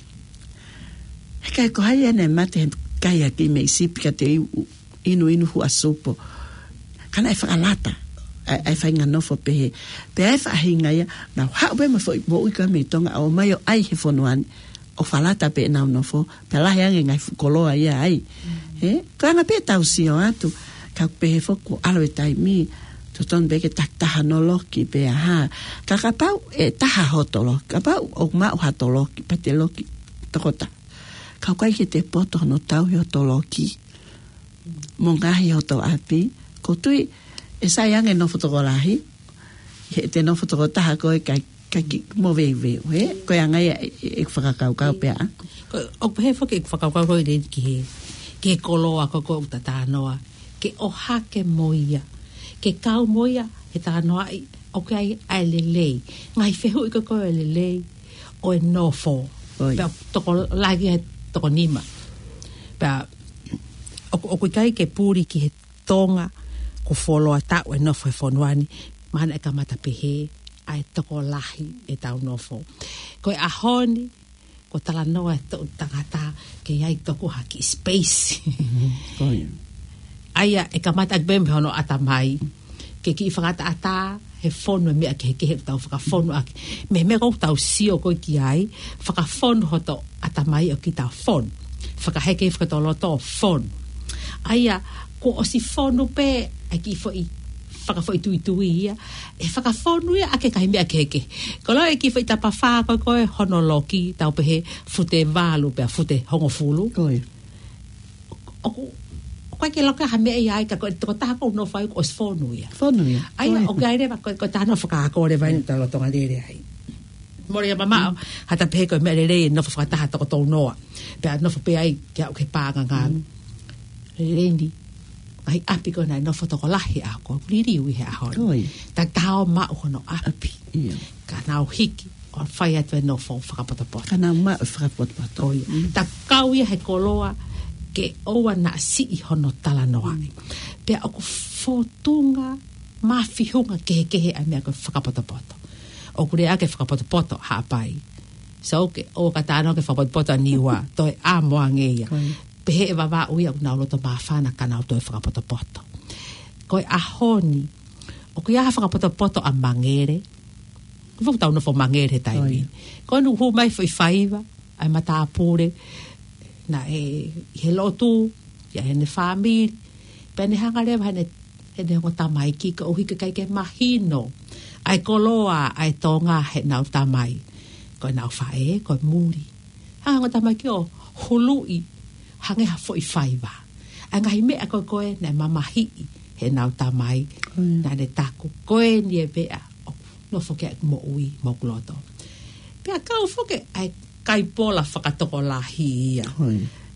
he kai ko hai ane mate kai aki mei sipi ka te inu hua supo kana e whakalata ai whainga nofo pehe pe ai whahinga ia na hau pe mo uika mei tonga o mai o ai he fonuani o falata pe na nofo pe lahi ange ngai koloa ia ai ko anga pe tau sio atu ka pe foku alo tai mi to ton beke taktaha no loki pe ha ka pau e taha hotolo ka pau o ma hotolo pe te loki tokota ka kai ke te poto no tau hotoloki mongahi hoto api ko tui e sai ange no fotokolahi te no fotokotaha ko kai kaki mo veve ko anga e whakakau pe a o pehe foki e whakakau ko i ke koloa ko tata noa ke oha ke moia ke kau moia he tata noa o ke ai lelei ngai whehu i ko e lelei o e nofo pe toko lagi he toko nima pe o kai ke puri ki he tonga ko foloa tau e nofo e fonuani mana e kamata pehe ai toko lahi e tau nofo ko e ahoni ko tala noa e tau tangata ke iai toko haki space aia e kamata akbembe hono atamai ke ki whakata ata he whonu mea ke he tau whakawhonu aki me kou tau sio koi ki ai whakawhonu hoto atamai o ki tau whonu whakaheke whakatoloto whonu aia ko o si whonu pe ai ki whoi whakawhoi tui ia e whakawhonu ia ake kai mea keke ko lo e ki whoi tapa whako koe hono loki tau pehe fute walu pe fute hongo fulu o kai ke loka hame ia ai ka ko taha ko no whai ko whonu ia ai o kai rewa ko taha no whakako re vai talo tonga lere ai mori a mama hata pehe ko mea lere no whakataha toko tau noa pe no whape ai kia o ke pāga ngālu rendi ai api ko nai no fotoko lahi a ko riri ui he ahon ta tao ma hono api ka nau hiki o fai atu no fo whakapotopoto ka nau ma whakapotopoto ta kau ia he koloa ke oa na si i hono tala noa pe o ko fotunga mawhihunga kehe a mea ko whakapotopoto o kure ake whakapotopoto haapai so ke o katano ke whakapotopoto niwa toi a moa ngeia pehe e wawa ui au nau loto mawhana ka nau toi whakapotopoto. Koe ahoni, o koe aha whakapotopoto a mangere, koe whakatau no fo mangere taimi. Koe nu hu mai whaiwhaiva, ai matapure, na e he lotu, ia hene whamiri, pene hanga rewa hene hongo tamai ki, ka uhi kai ke mahino, ai koloa, ai tonga he nau tamai. Koe nau whae, koe muri. Hanga hongo tamai ki o hului, hange ha foi faiva anga hime a koe na mamahi he nau tamai na ne taku koe ni e bea no foke mo ui mo gloto pe a kau foke ai kai pola whakatoko lahi ia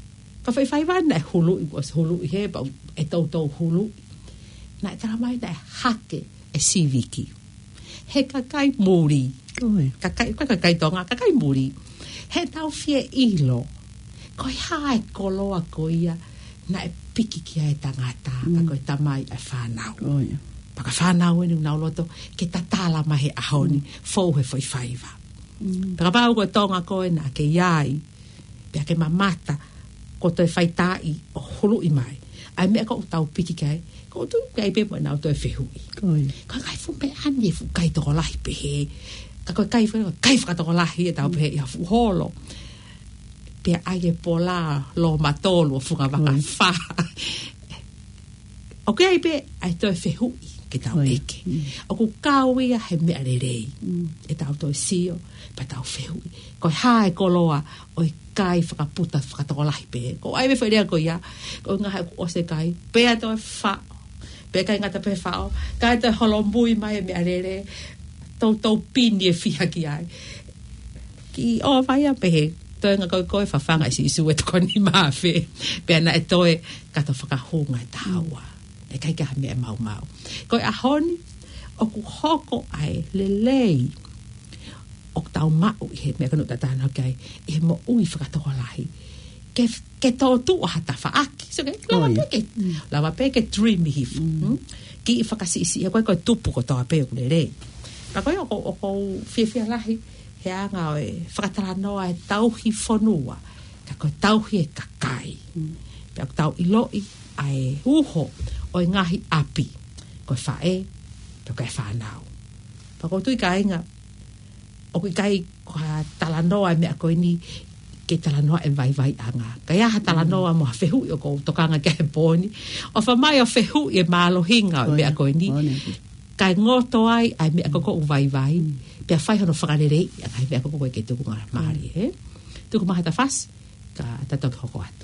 ka fai wana hulu I was hulu I he ba e tau hulu na tara mai da hake e siviki he kakai muri kakai tonga kakai muri he tau fie ilo ko hai koloa ko ia na e piki ki ai tangata ko tamai e whanau paka whanau e nau loto ke tatala mahe ahoni fou he whaiwhaiva paka pau ko tonga ko e na ke iai pia ke mamata ko te whaitai o hulu I mai ai mea ko tau piki kai ko tu kai pe mo nau to e whehui ka kai fu pe anie fu kai toko lahi pe he ka kai fu toko lahi e tau pe he ia fu holo pe ai e pola lo matolo funga waka fa o ke ai pe ai to e whehui ke tau eke o ku kauia he mea rerei e tau to e sio pa tau whehui ko hae koloa o i kai whakaputa whakatokolahi pe ko ai me whairea ko ia ko ngaha o se kai pe a to e wha pe kai ngata pe whao kai to e holombui mai e mea rere tau pini e whiha ki ai ki o vai a pe he to e ngakau koe whawhanga isi isu e toko ni mawhi pe ana e toe kato whakahunga e taua e kai kaha mea mau ko e ahoni o ku hoko ai lelei o tau mau I he mea kanu tatana kai I he mo ui whakatokolahi ke tō tu o hata whaaki so lawa peke dream hifu ki I whakasi isi e koe tupu ko tō apeo kule ka koe o ko whiawhia lahi he anga o e whakataranoa e tauhi whanua ka koe tauhi e kakai pia tau iloi ai uho o e ngahi api koe whae pia koe whanau pa koe tui ka inga o kai ka talanoa me ko ni ke talanoa e vai anga ka ia talanoa mo fehu o ko tokanga ke boni o fa mai o fehu e malo hinga me ko ni ka ngoto ai me ko vai pe fai hono fagalere ai me ko ke tu ngara mari tu ko mahata fas ka tato ko atu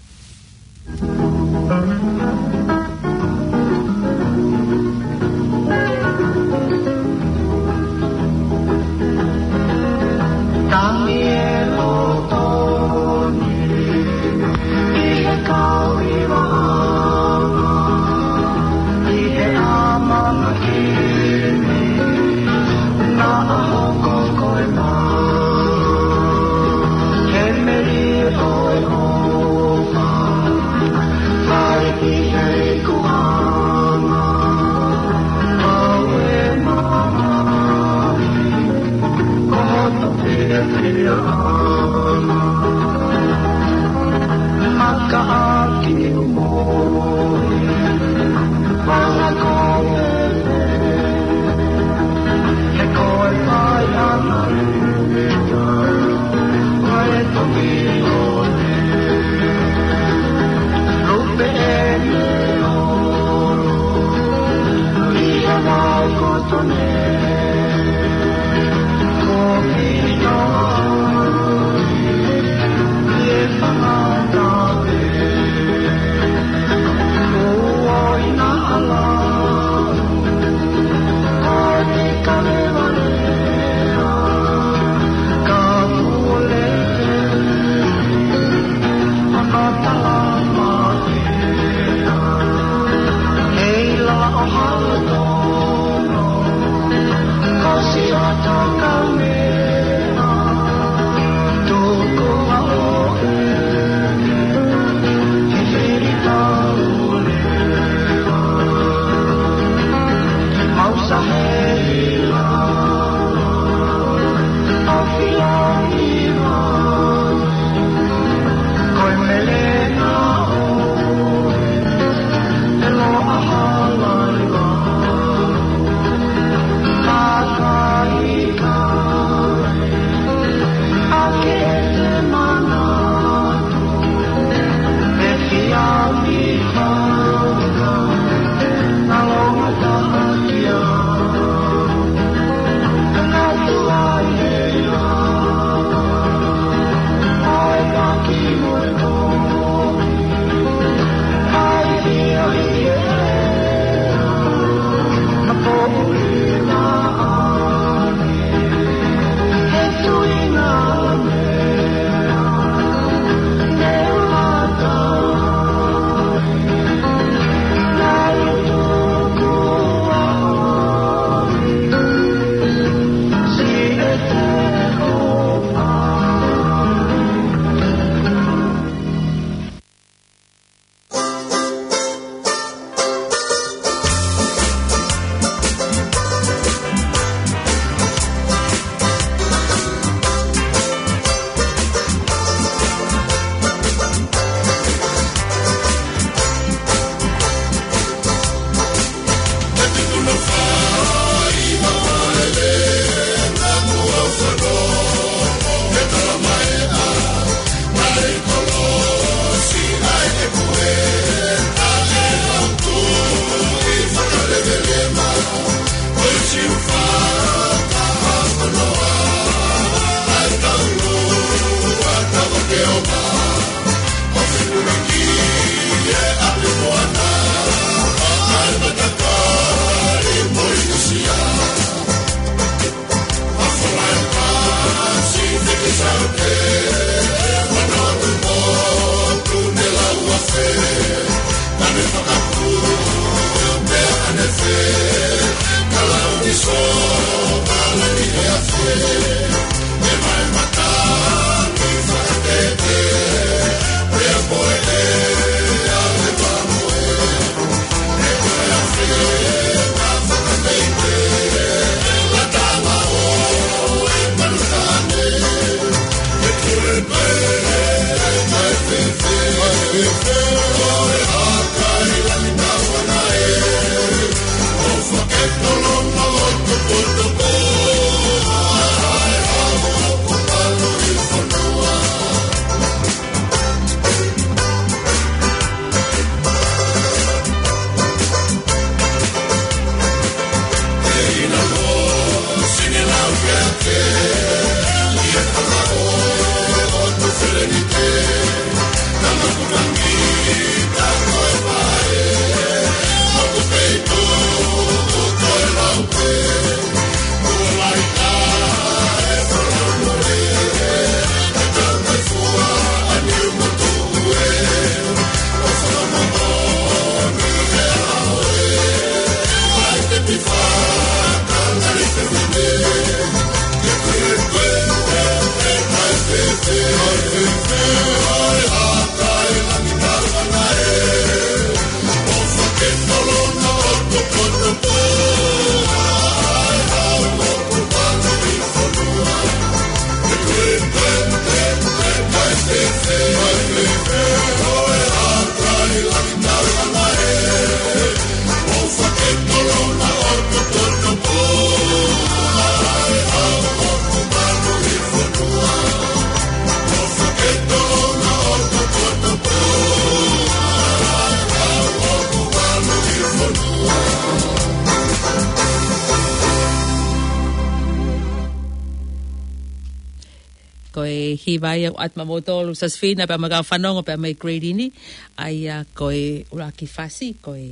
koe hiwai au atma motolu sa sfina pa magao whanongo pa mai grade ni ai koe uraki fasi koe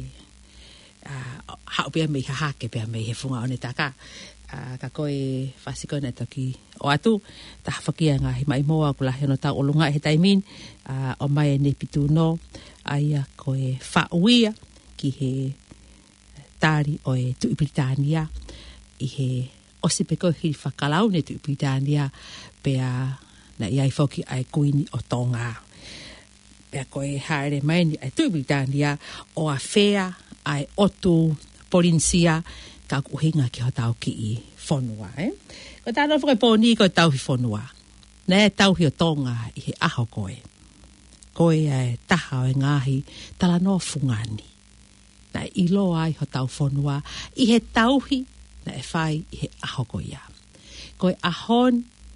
hau pia mai hahake pia mai he funga one taka ka koe fasi koe na toki o atu ta hawhakia ngā hi mai moa kula heno tau olunga he taimin o mai ne pitu no ai koe whauia ki he tari o e tui Britania i he osi pe koe hiri whakalau ne tui Britania pea na iai whoki ai kuini o Tonga. Pea koe haere mai ni ai tui Britania o a whea ai otu Polinsia ka kuhinga ki ho tau ki i whonua. Ko tāna whaka pōni koe tau hi whonua. Nē tau hi o Tonga i he aho koe. Koe ai taha o e ngāhi tala no fungani. Na ilo ai ho tau whonua i he tauhi na e whai i he aho koe ia. Koe ahon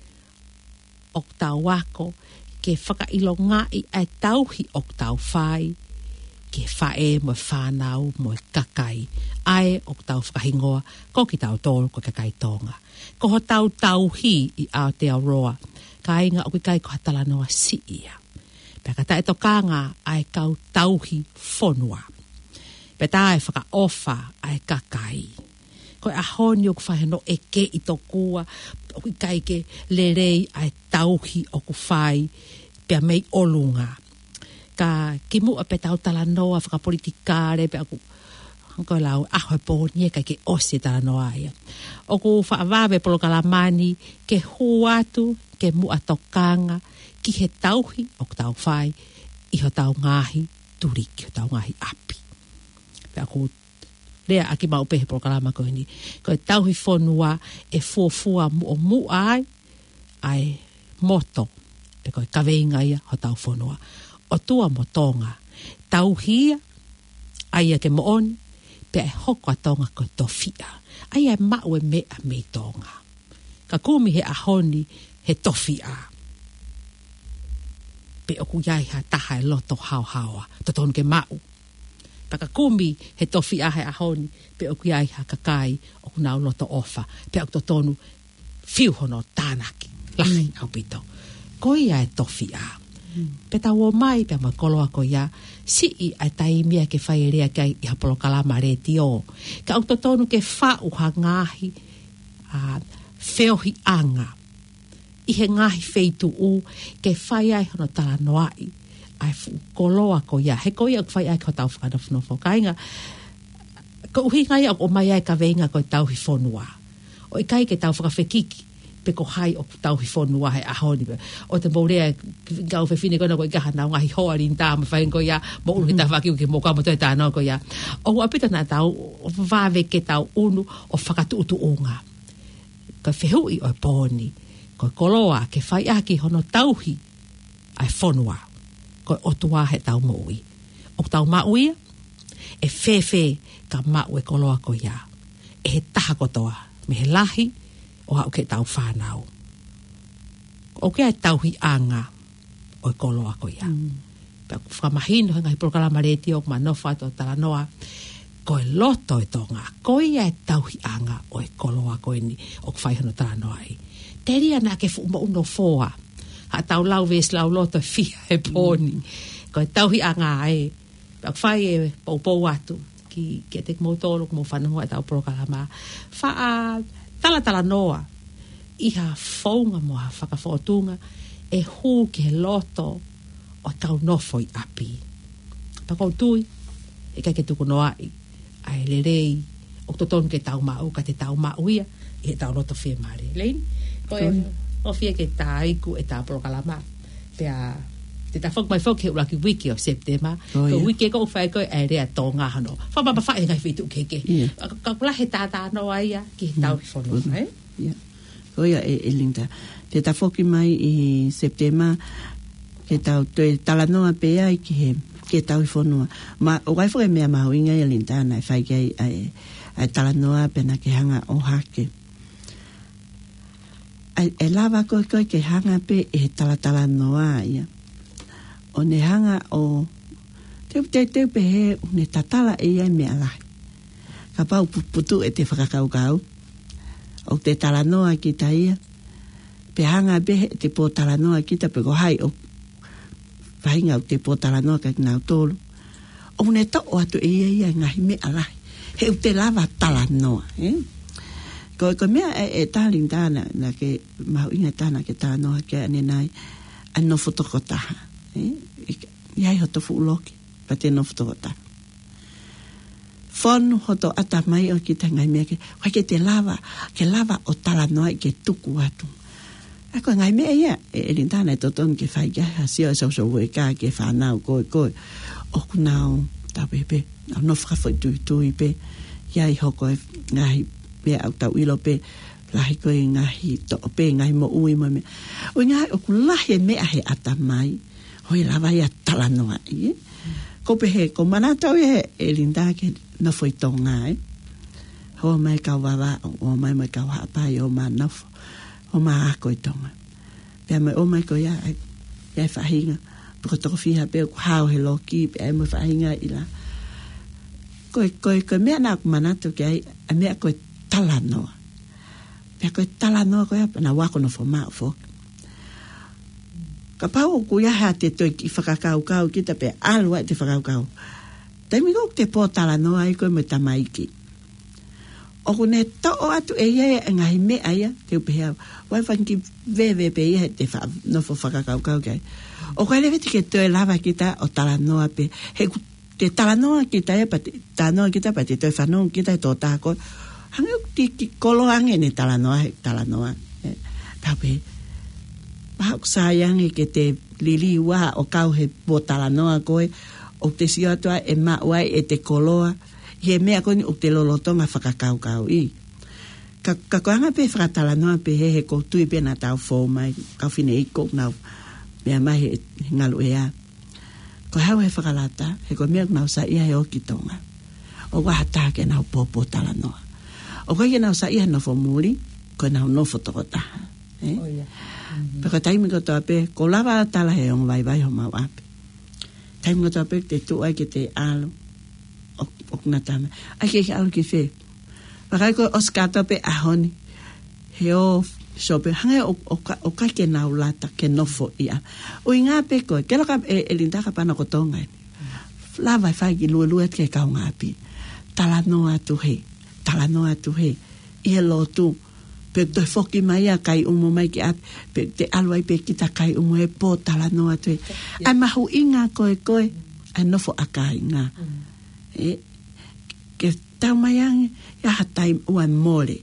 ok tau wako ke whakailo ngai ai tauhi ok tau whai ke whae mo whanau mo kakai ai ok tau whakahingoa ko ki tau tōru ko kakai tonga. Ko ho tau tauhi i Aotearoa ka inga o kai ko hatala noa si ia. Pea ka tae tokanga ai kau tauhi whonua. Pea tae whakaofa ai kakai. Ko ahoni o kuwhahe no e ke i tokua o kai ke lerei ai tauhi o kuwhai pia mei olunga. Ka kimu a pe tau tala noa whakapolitikare pia ku ko lau aho e pōnie kai ke osi tala noa ia. O ku whaavawe polo kalamani ke huatu ke mua tokanga ki he tauhi o tau whai i ho tau ngahi turi ki ho tau ngahi api. Pia ku lea aki mau pehe polo kalama koe ni. Koe tauhi whonua e fuafua mu ai ai moto pe koe kaweinga ia ho tau whonua. O tua mo Tonga tauhia ai ke mooni pe e hoko a Tonga koe tofia. Ai e mau e mea me Tonga. Ka kumi he ahoni he tofia. Pe oku iai ha taha e loto hao haoa. Totonu ke mau. Paka kumi he tofia he ahoni pe oku iai ha kakai oku nau loto ofa. Pe oku totonu fiuhono tānaki. Lahi au pito. Ko ia e tofia. Pe tau o mai pe ma koloa ko ia si i ai taimia ke whaerea kai i hapolo kalama re tio. Ka au totonu ke whau ha ngahi wheohi anga. I he ngahi feitu u ke whai ai hono tala noai. Ai fu koloa ko ia. He ko ia ku whai ai ko tau whakana whanofo. Ka inga Ko uhi ngai o mai ai ka venga ko tau hi fonua. O i kai ke tau whakawhekiki. Pe ko hai o tau hi fonua he ahoni. O te maurea ngau whewhine kona ko i kaha nao ngahi hoa rin tā ma whain ko ia. Mo unu he tā whakiu ke moka mo toi tā nao ko ia. O apita nā tau o whawe ke tau unu o whakatu utu o ngā. Ko whehui o pōni. Ko koloa ke whai aki hono tauhi ai fonua. Ko otua he tau moui. O tau maui e whewhe ka mau e koloa ko ia. E he taha kotoa. Me he lahi o hau ke tau whanau. O ke ai tauhi anga o e koloa ko ia. Pea whamahino ngai prokalama reti o manofa to talanoa. Ko e loto e tonga. Ko ia e tauhi anga o e koloa ko ni o kwhaihono talanoa i. Teri ana ke fu uno foa. Ha tau lau ves lau loto e fia e pōni. Ko e tauhi anga ai. Pea whai e pou atu. Ki te motoro mo whanua e tau prokalama. Tala noa. Iha whaunga mo ha whakawhotunga. E hū ki he loto o tau nofo i api. Pakau tui. E kai ke tuku noa i. Ai le rei. O totonu ke tau mau. Ka te tau mau ia. I he tau loto whia maare. Leini. Ko e o whia ke tā iku e tā prokalama. Pea te ta fok mai fok he uraki wiki o September. Ko wiki ko whai ko e rea tō ngā hano. Whapapa whai ngai whitu keke. Ka kula he tātā noa ia ki he tau whono. Ko ia e linda. Te ta foki mai i September ke tau te talanoa pea i ki he ke tau whono. Ma o gai whai mea mahu inga i linda na e whai kei ai talanoa pena ke hanga o hake. E lava koe ke hanga pe e talanoa ia. O ne hanga o te pe he ne tatala e ai mea lai. Ka pau putu e te whakakaukau. O te talanoa ki ta ia. Pe hanga be te po talanoa ki ta pe ko hai o whahinga o te po talanoa ka kinau tolu. O ne to o atu e ia ngahi mea lai. He u te lava talanoa. Ko mea e tāling tāna na ke mahu inga tāna ke talanoa ke ane nai ano fotokotaha. Iai hoto fuuloki pa te nofutota fonu hoto ata mai o ki tangai mea ke te lava o talanoa i ke tuku atu ako ngai mea ia e lintana e toton ke whai kia hasio e sauso ue ka ke whanau koe o kunau tau pepe au nofka fwoi tui pe iai hoko e ngahi mea au tau ilo pe lahi koe ngahi to pe ngahi mo ui mo mea o ngahi o kulahi e mea he ata mai hoi lava ia talanoa i. Ko pehe, ko manatau e linda ke na foi tonga Ho mai kau wawa, o mai kau hapai, o ma nafo, o ma ako i tonga. Pea mai o mai ko ia whahinga, pako toko whiha peo ku hao he loki, pea mai whahinga i la. Koe mea nā ku manatau ke ai, a mea koe talanoa. Pea koe talanoa koe apa, na wako no fo maa fo. Ka pau ku ia te toi ki whakakau kita pe alua te whakakau. Taimi kok te pō talanoa i koe me tamaiki. O kune tau atu e ia ngahi mea ia te upehea. Wai whanki vewe pe ia te nofo whakakau kai. O koe lewe te ke toi lava kita o talanoa pe. He te talanoa kita ia pa te talanoa kita pa te toi whanong kita e tō tāko. Hangi ki koloange ne talanoa he talanoa. Pape. Pahak sayang ke te lili wa o kau he po talanoa koe o te sio atua e mauai e te koloa he mea koe o te lolotonga whakakau i. Ka koanga pe whakatalanoa pe he koutui pe na tau fō mai kau whine i kok nau mea mai he ngalu ea. Ko hau he whakalata he koe mea nau sa ia he o ki tonga. O wahata ke nau pōpō talanoa. O koe ke nau sa ia no fo muri koe nau no fotokotaha. Oh, yeah. Paka taimi ko toa pe, ko lava tala he on vai ho mau ape. Taimi ko toa pe, te tu ai ke te alo, o kunatama. Ai ke alo ki whe. Paka ko oskata pe ahoni, he o sope, hange o kai ke nau lata, ke nofo ia. O inga pe koe, ke loka e lindaka pana ko tonga. Lava whai ki lua ke kau ngapi. Talanoa tu he, ia lo tu, pe te foki mai a kai umo mai ki ap pe te alwai pe kita kai umo e po talanoa tu ai mahu inga koe ai nofo akai nga ke tau mai ange ia hatai ua mole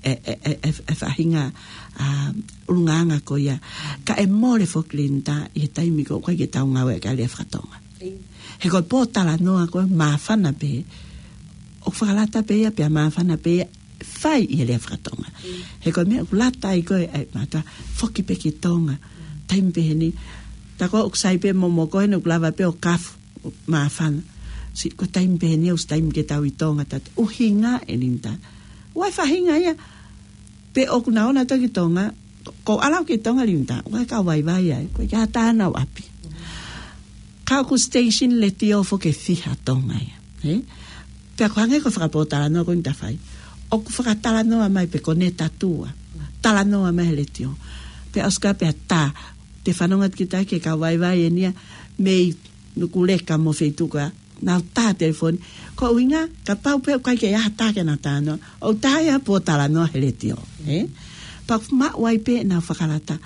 fahinga urunganga ko ia ka e mole foklinta i taimi ko ka ke tau ngawe ka le fratonga he ko potala noa ko mafana pe o falata pe ia pe mafana pe fai i le fratonga he ko me lata i ko ai mata foki pe ki tonga taimi pe ni ta ko sai pe momo ko no lava pe o kaf mafana si ko taimi pe ni o taimi ke tau i tonga tat o hinga elinta wai fahinga ia pe o kuna ona to ki tonga ko ala ki tonga linta wa ka vai ai ko ya ta na api ka ku station le tio fo ke fiha tonga ia pe ko hange ko fra pota no ko inta fai o ku fra tala no mai pe coneta tua tala no mai le tio pe oska pe ta te fanonga ki ta ke ka vai enia me no kuleka mo feitu ka na ta telefone ko winga ka pau pe ka ke ya ta ke na ta no o ta ya po tala no le tio pa ma wai pe na fakalata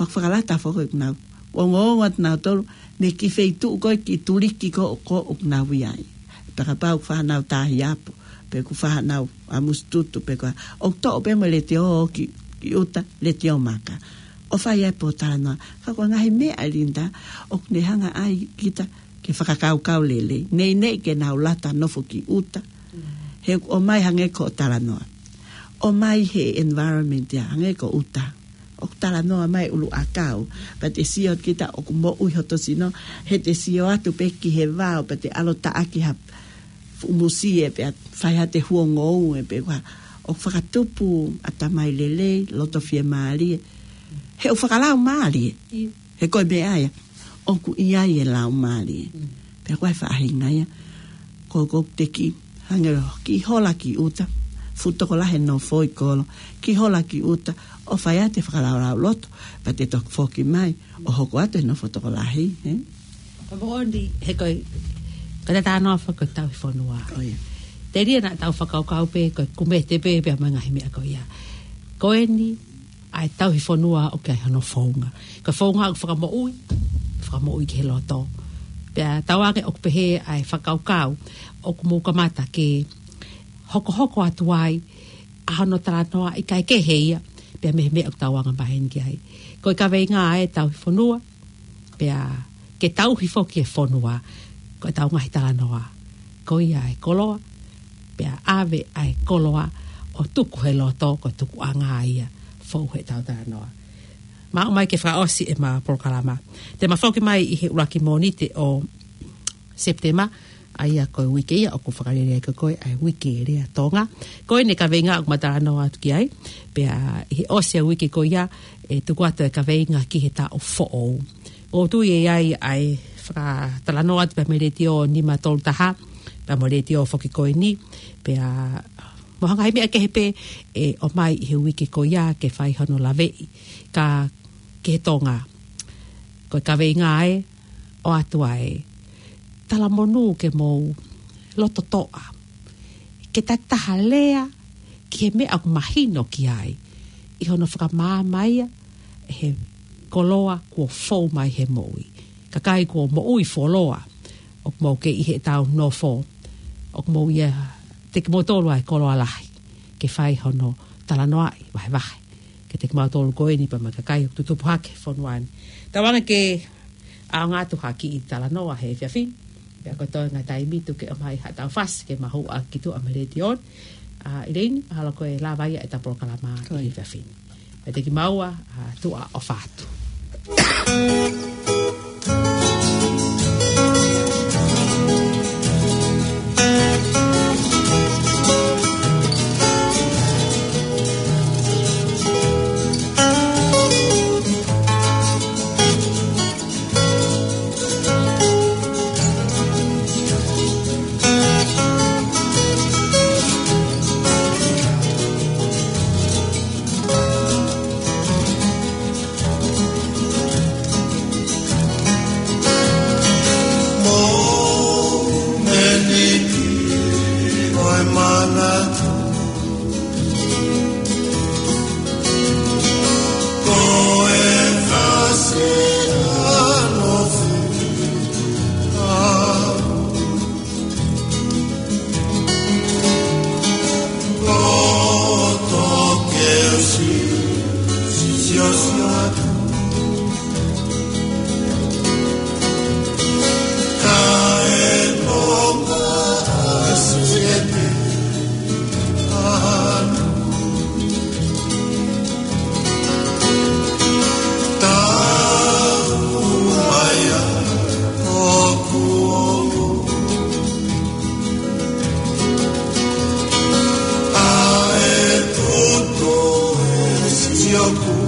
fo ko na o wat na to me ki feitu ko ki turiki ko na wi ai pa ka pau fa na ta ya pe ku fa na amustutu pe ko o to pe mo le tio ki uta le tio maka o fa ya po tala no ka ko ngai me alinda o ne hanga ai kita ke whakakau lele. Nei ke nau lata nofo ki uta. He o mai hange ko tala noa. O mai he environment ya hange ko uta. O tala noa mai ulu akau. Pa te sio kita o kumbo uihoto sino. He te sio atu peki he vao. Pa te alo taaki ha umusie pe whai ha te huongo ue pe kwa. O whakatupu atamai lele. Loto fie maali. He o whakalau maali. He koe me aia. O ku ia e lau mali pe ko fa hinga ia ko te ki hanga ki hola ki uta futo ko la he no foi ko ki hola ki uta o fa ia te fa la lot pa te tok foki mai o hoko ate no futo ko la he ko bondi he ko ka ta no fa ko ta fonua te ria na ta fa ka pe ko kumete pe manga himi ko ia ko eni ai tau fonua o ka no fonga ka fonga fa mo ui mo i ke loto pe tawake ok pehe ai whakaukau ok mo kamata ke hoko atuai a no tranoa i kai ke heia pe me ok tawanga bahen ki ai ko ka venga ai tau fonua pe ke tau hi foki e fonua ko tau ngai tranoa ko ia ai koloa pe ave ai koloa o tuku he loto ko tuku anga ia fo he tau tranoa ma mai ke fra osi e ma prokalama te ma foki mai i he uraki monite o septema ai a koe wiki ia o ku whakarere ai koe ai wiki rea tonga koe ne ka venga o matano atu ki ai pe a i he osi a wiki koe ia e tuku atu e ka venga ki he ta o fo'o o tu i ai ai fra talano atu pe mereti o ni ma tolu taha pe mereti o foki koe ni pe a mohanga himi a ke hepe e o mai i he wiki koe ia ke whai hono lavei ka ke tonga ko ka venga ai o atu ai tala monu ke mo loto toa ke tataha lea ke me ak mahino ki ai i hono whaka mai he koloa ko fo mai he moi ka kai ko mo ui foloa ok mo ke i he tau no fo ok mo ia te ke mo tolu ai koloa lahi ke whai hono tala noa vai ke te kamau tolu koe ni pa makakai o tutupu hake whonuani. Tawanga ke a ngātu haki i tala noa he whiawhi. Pea koe toi ngai tai mitu ke o mai hatau whas ke mahu a kitu a mereti on. I reini, hala koe la vaia e taporo kalama i whiawhi. Pea te ki maua tua o whātu. Yo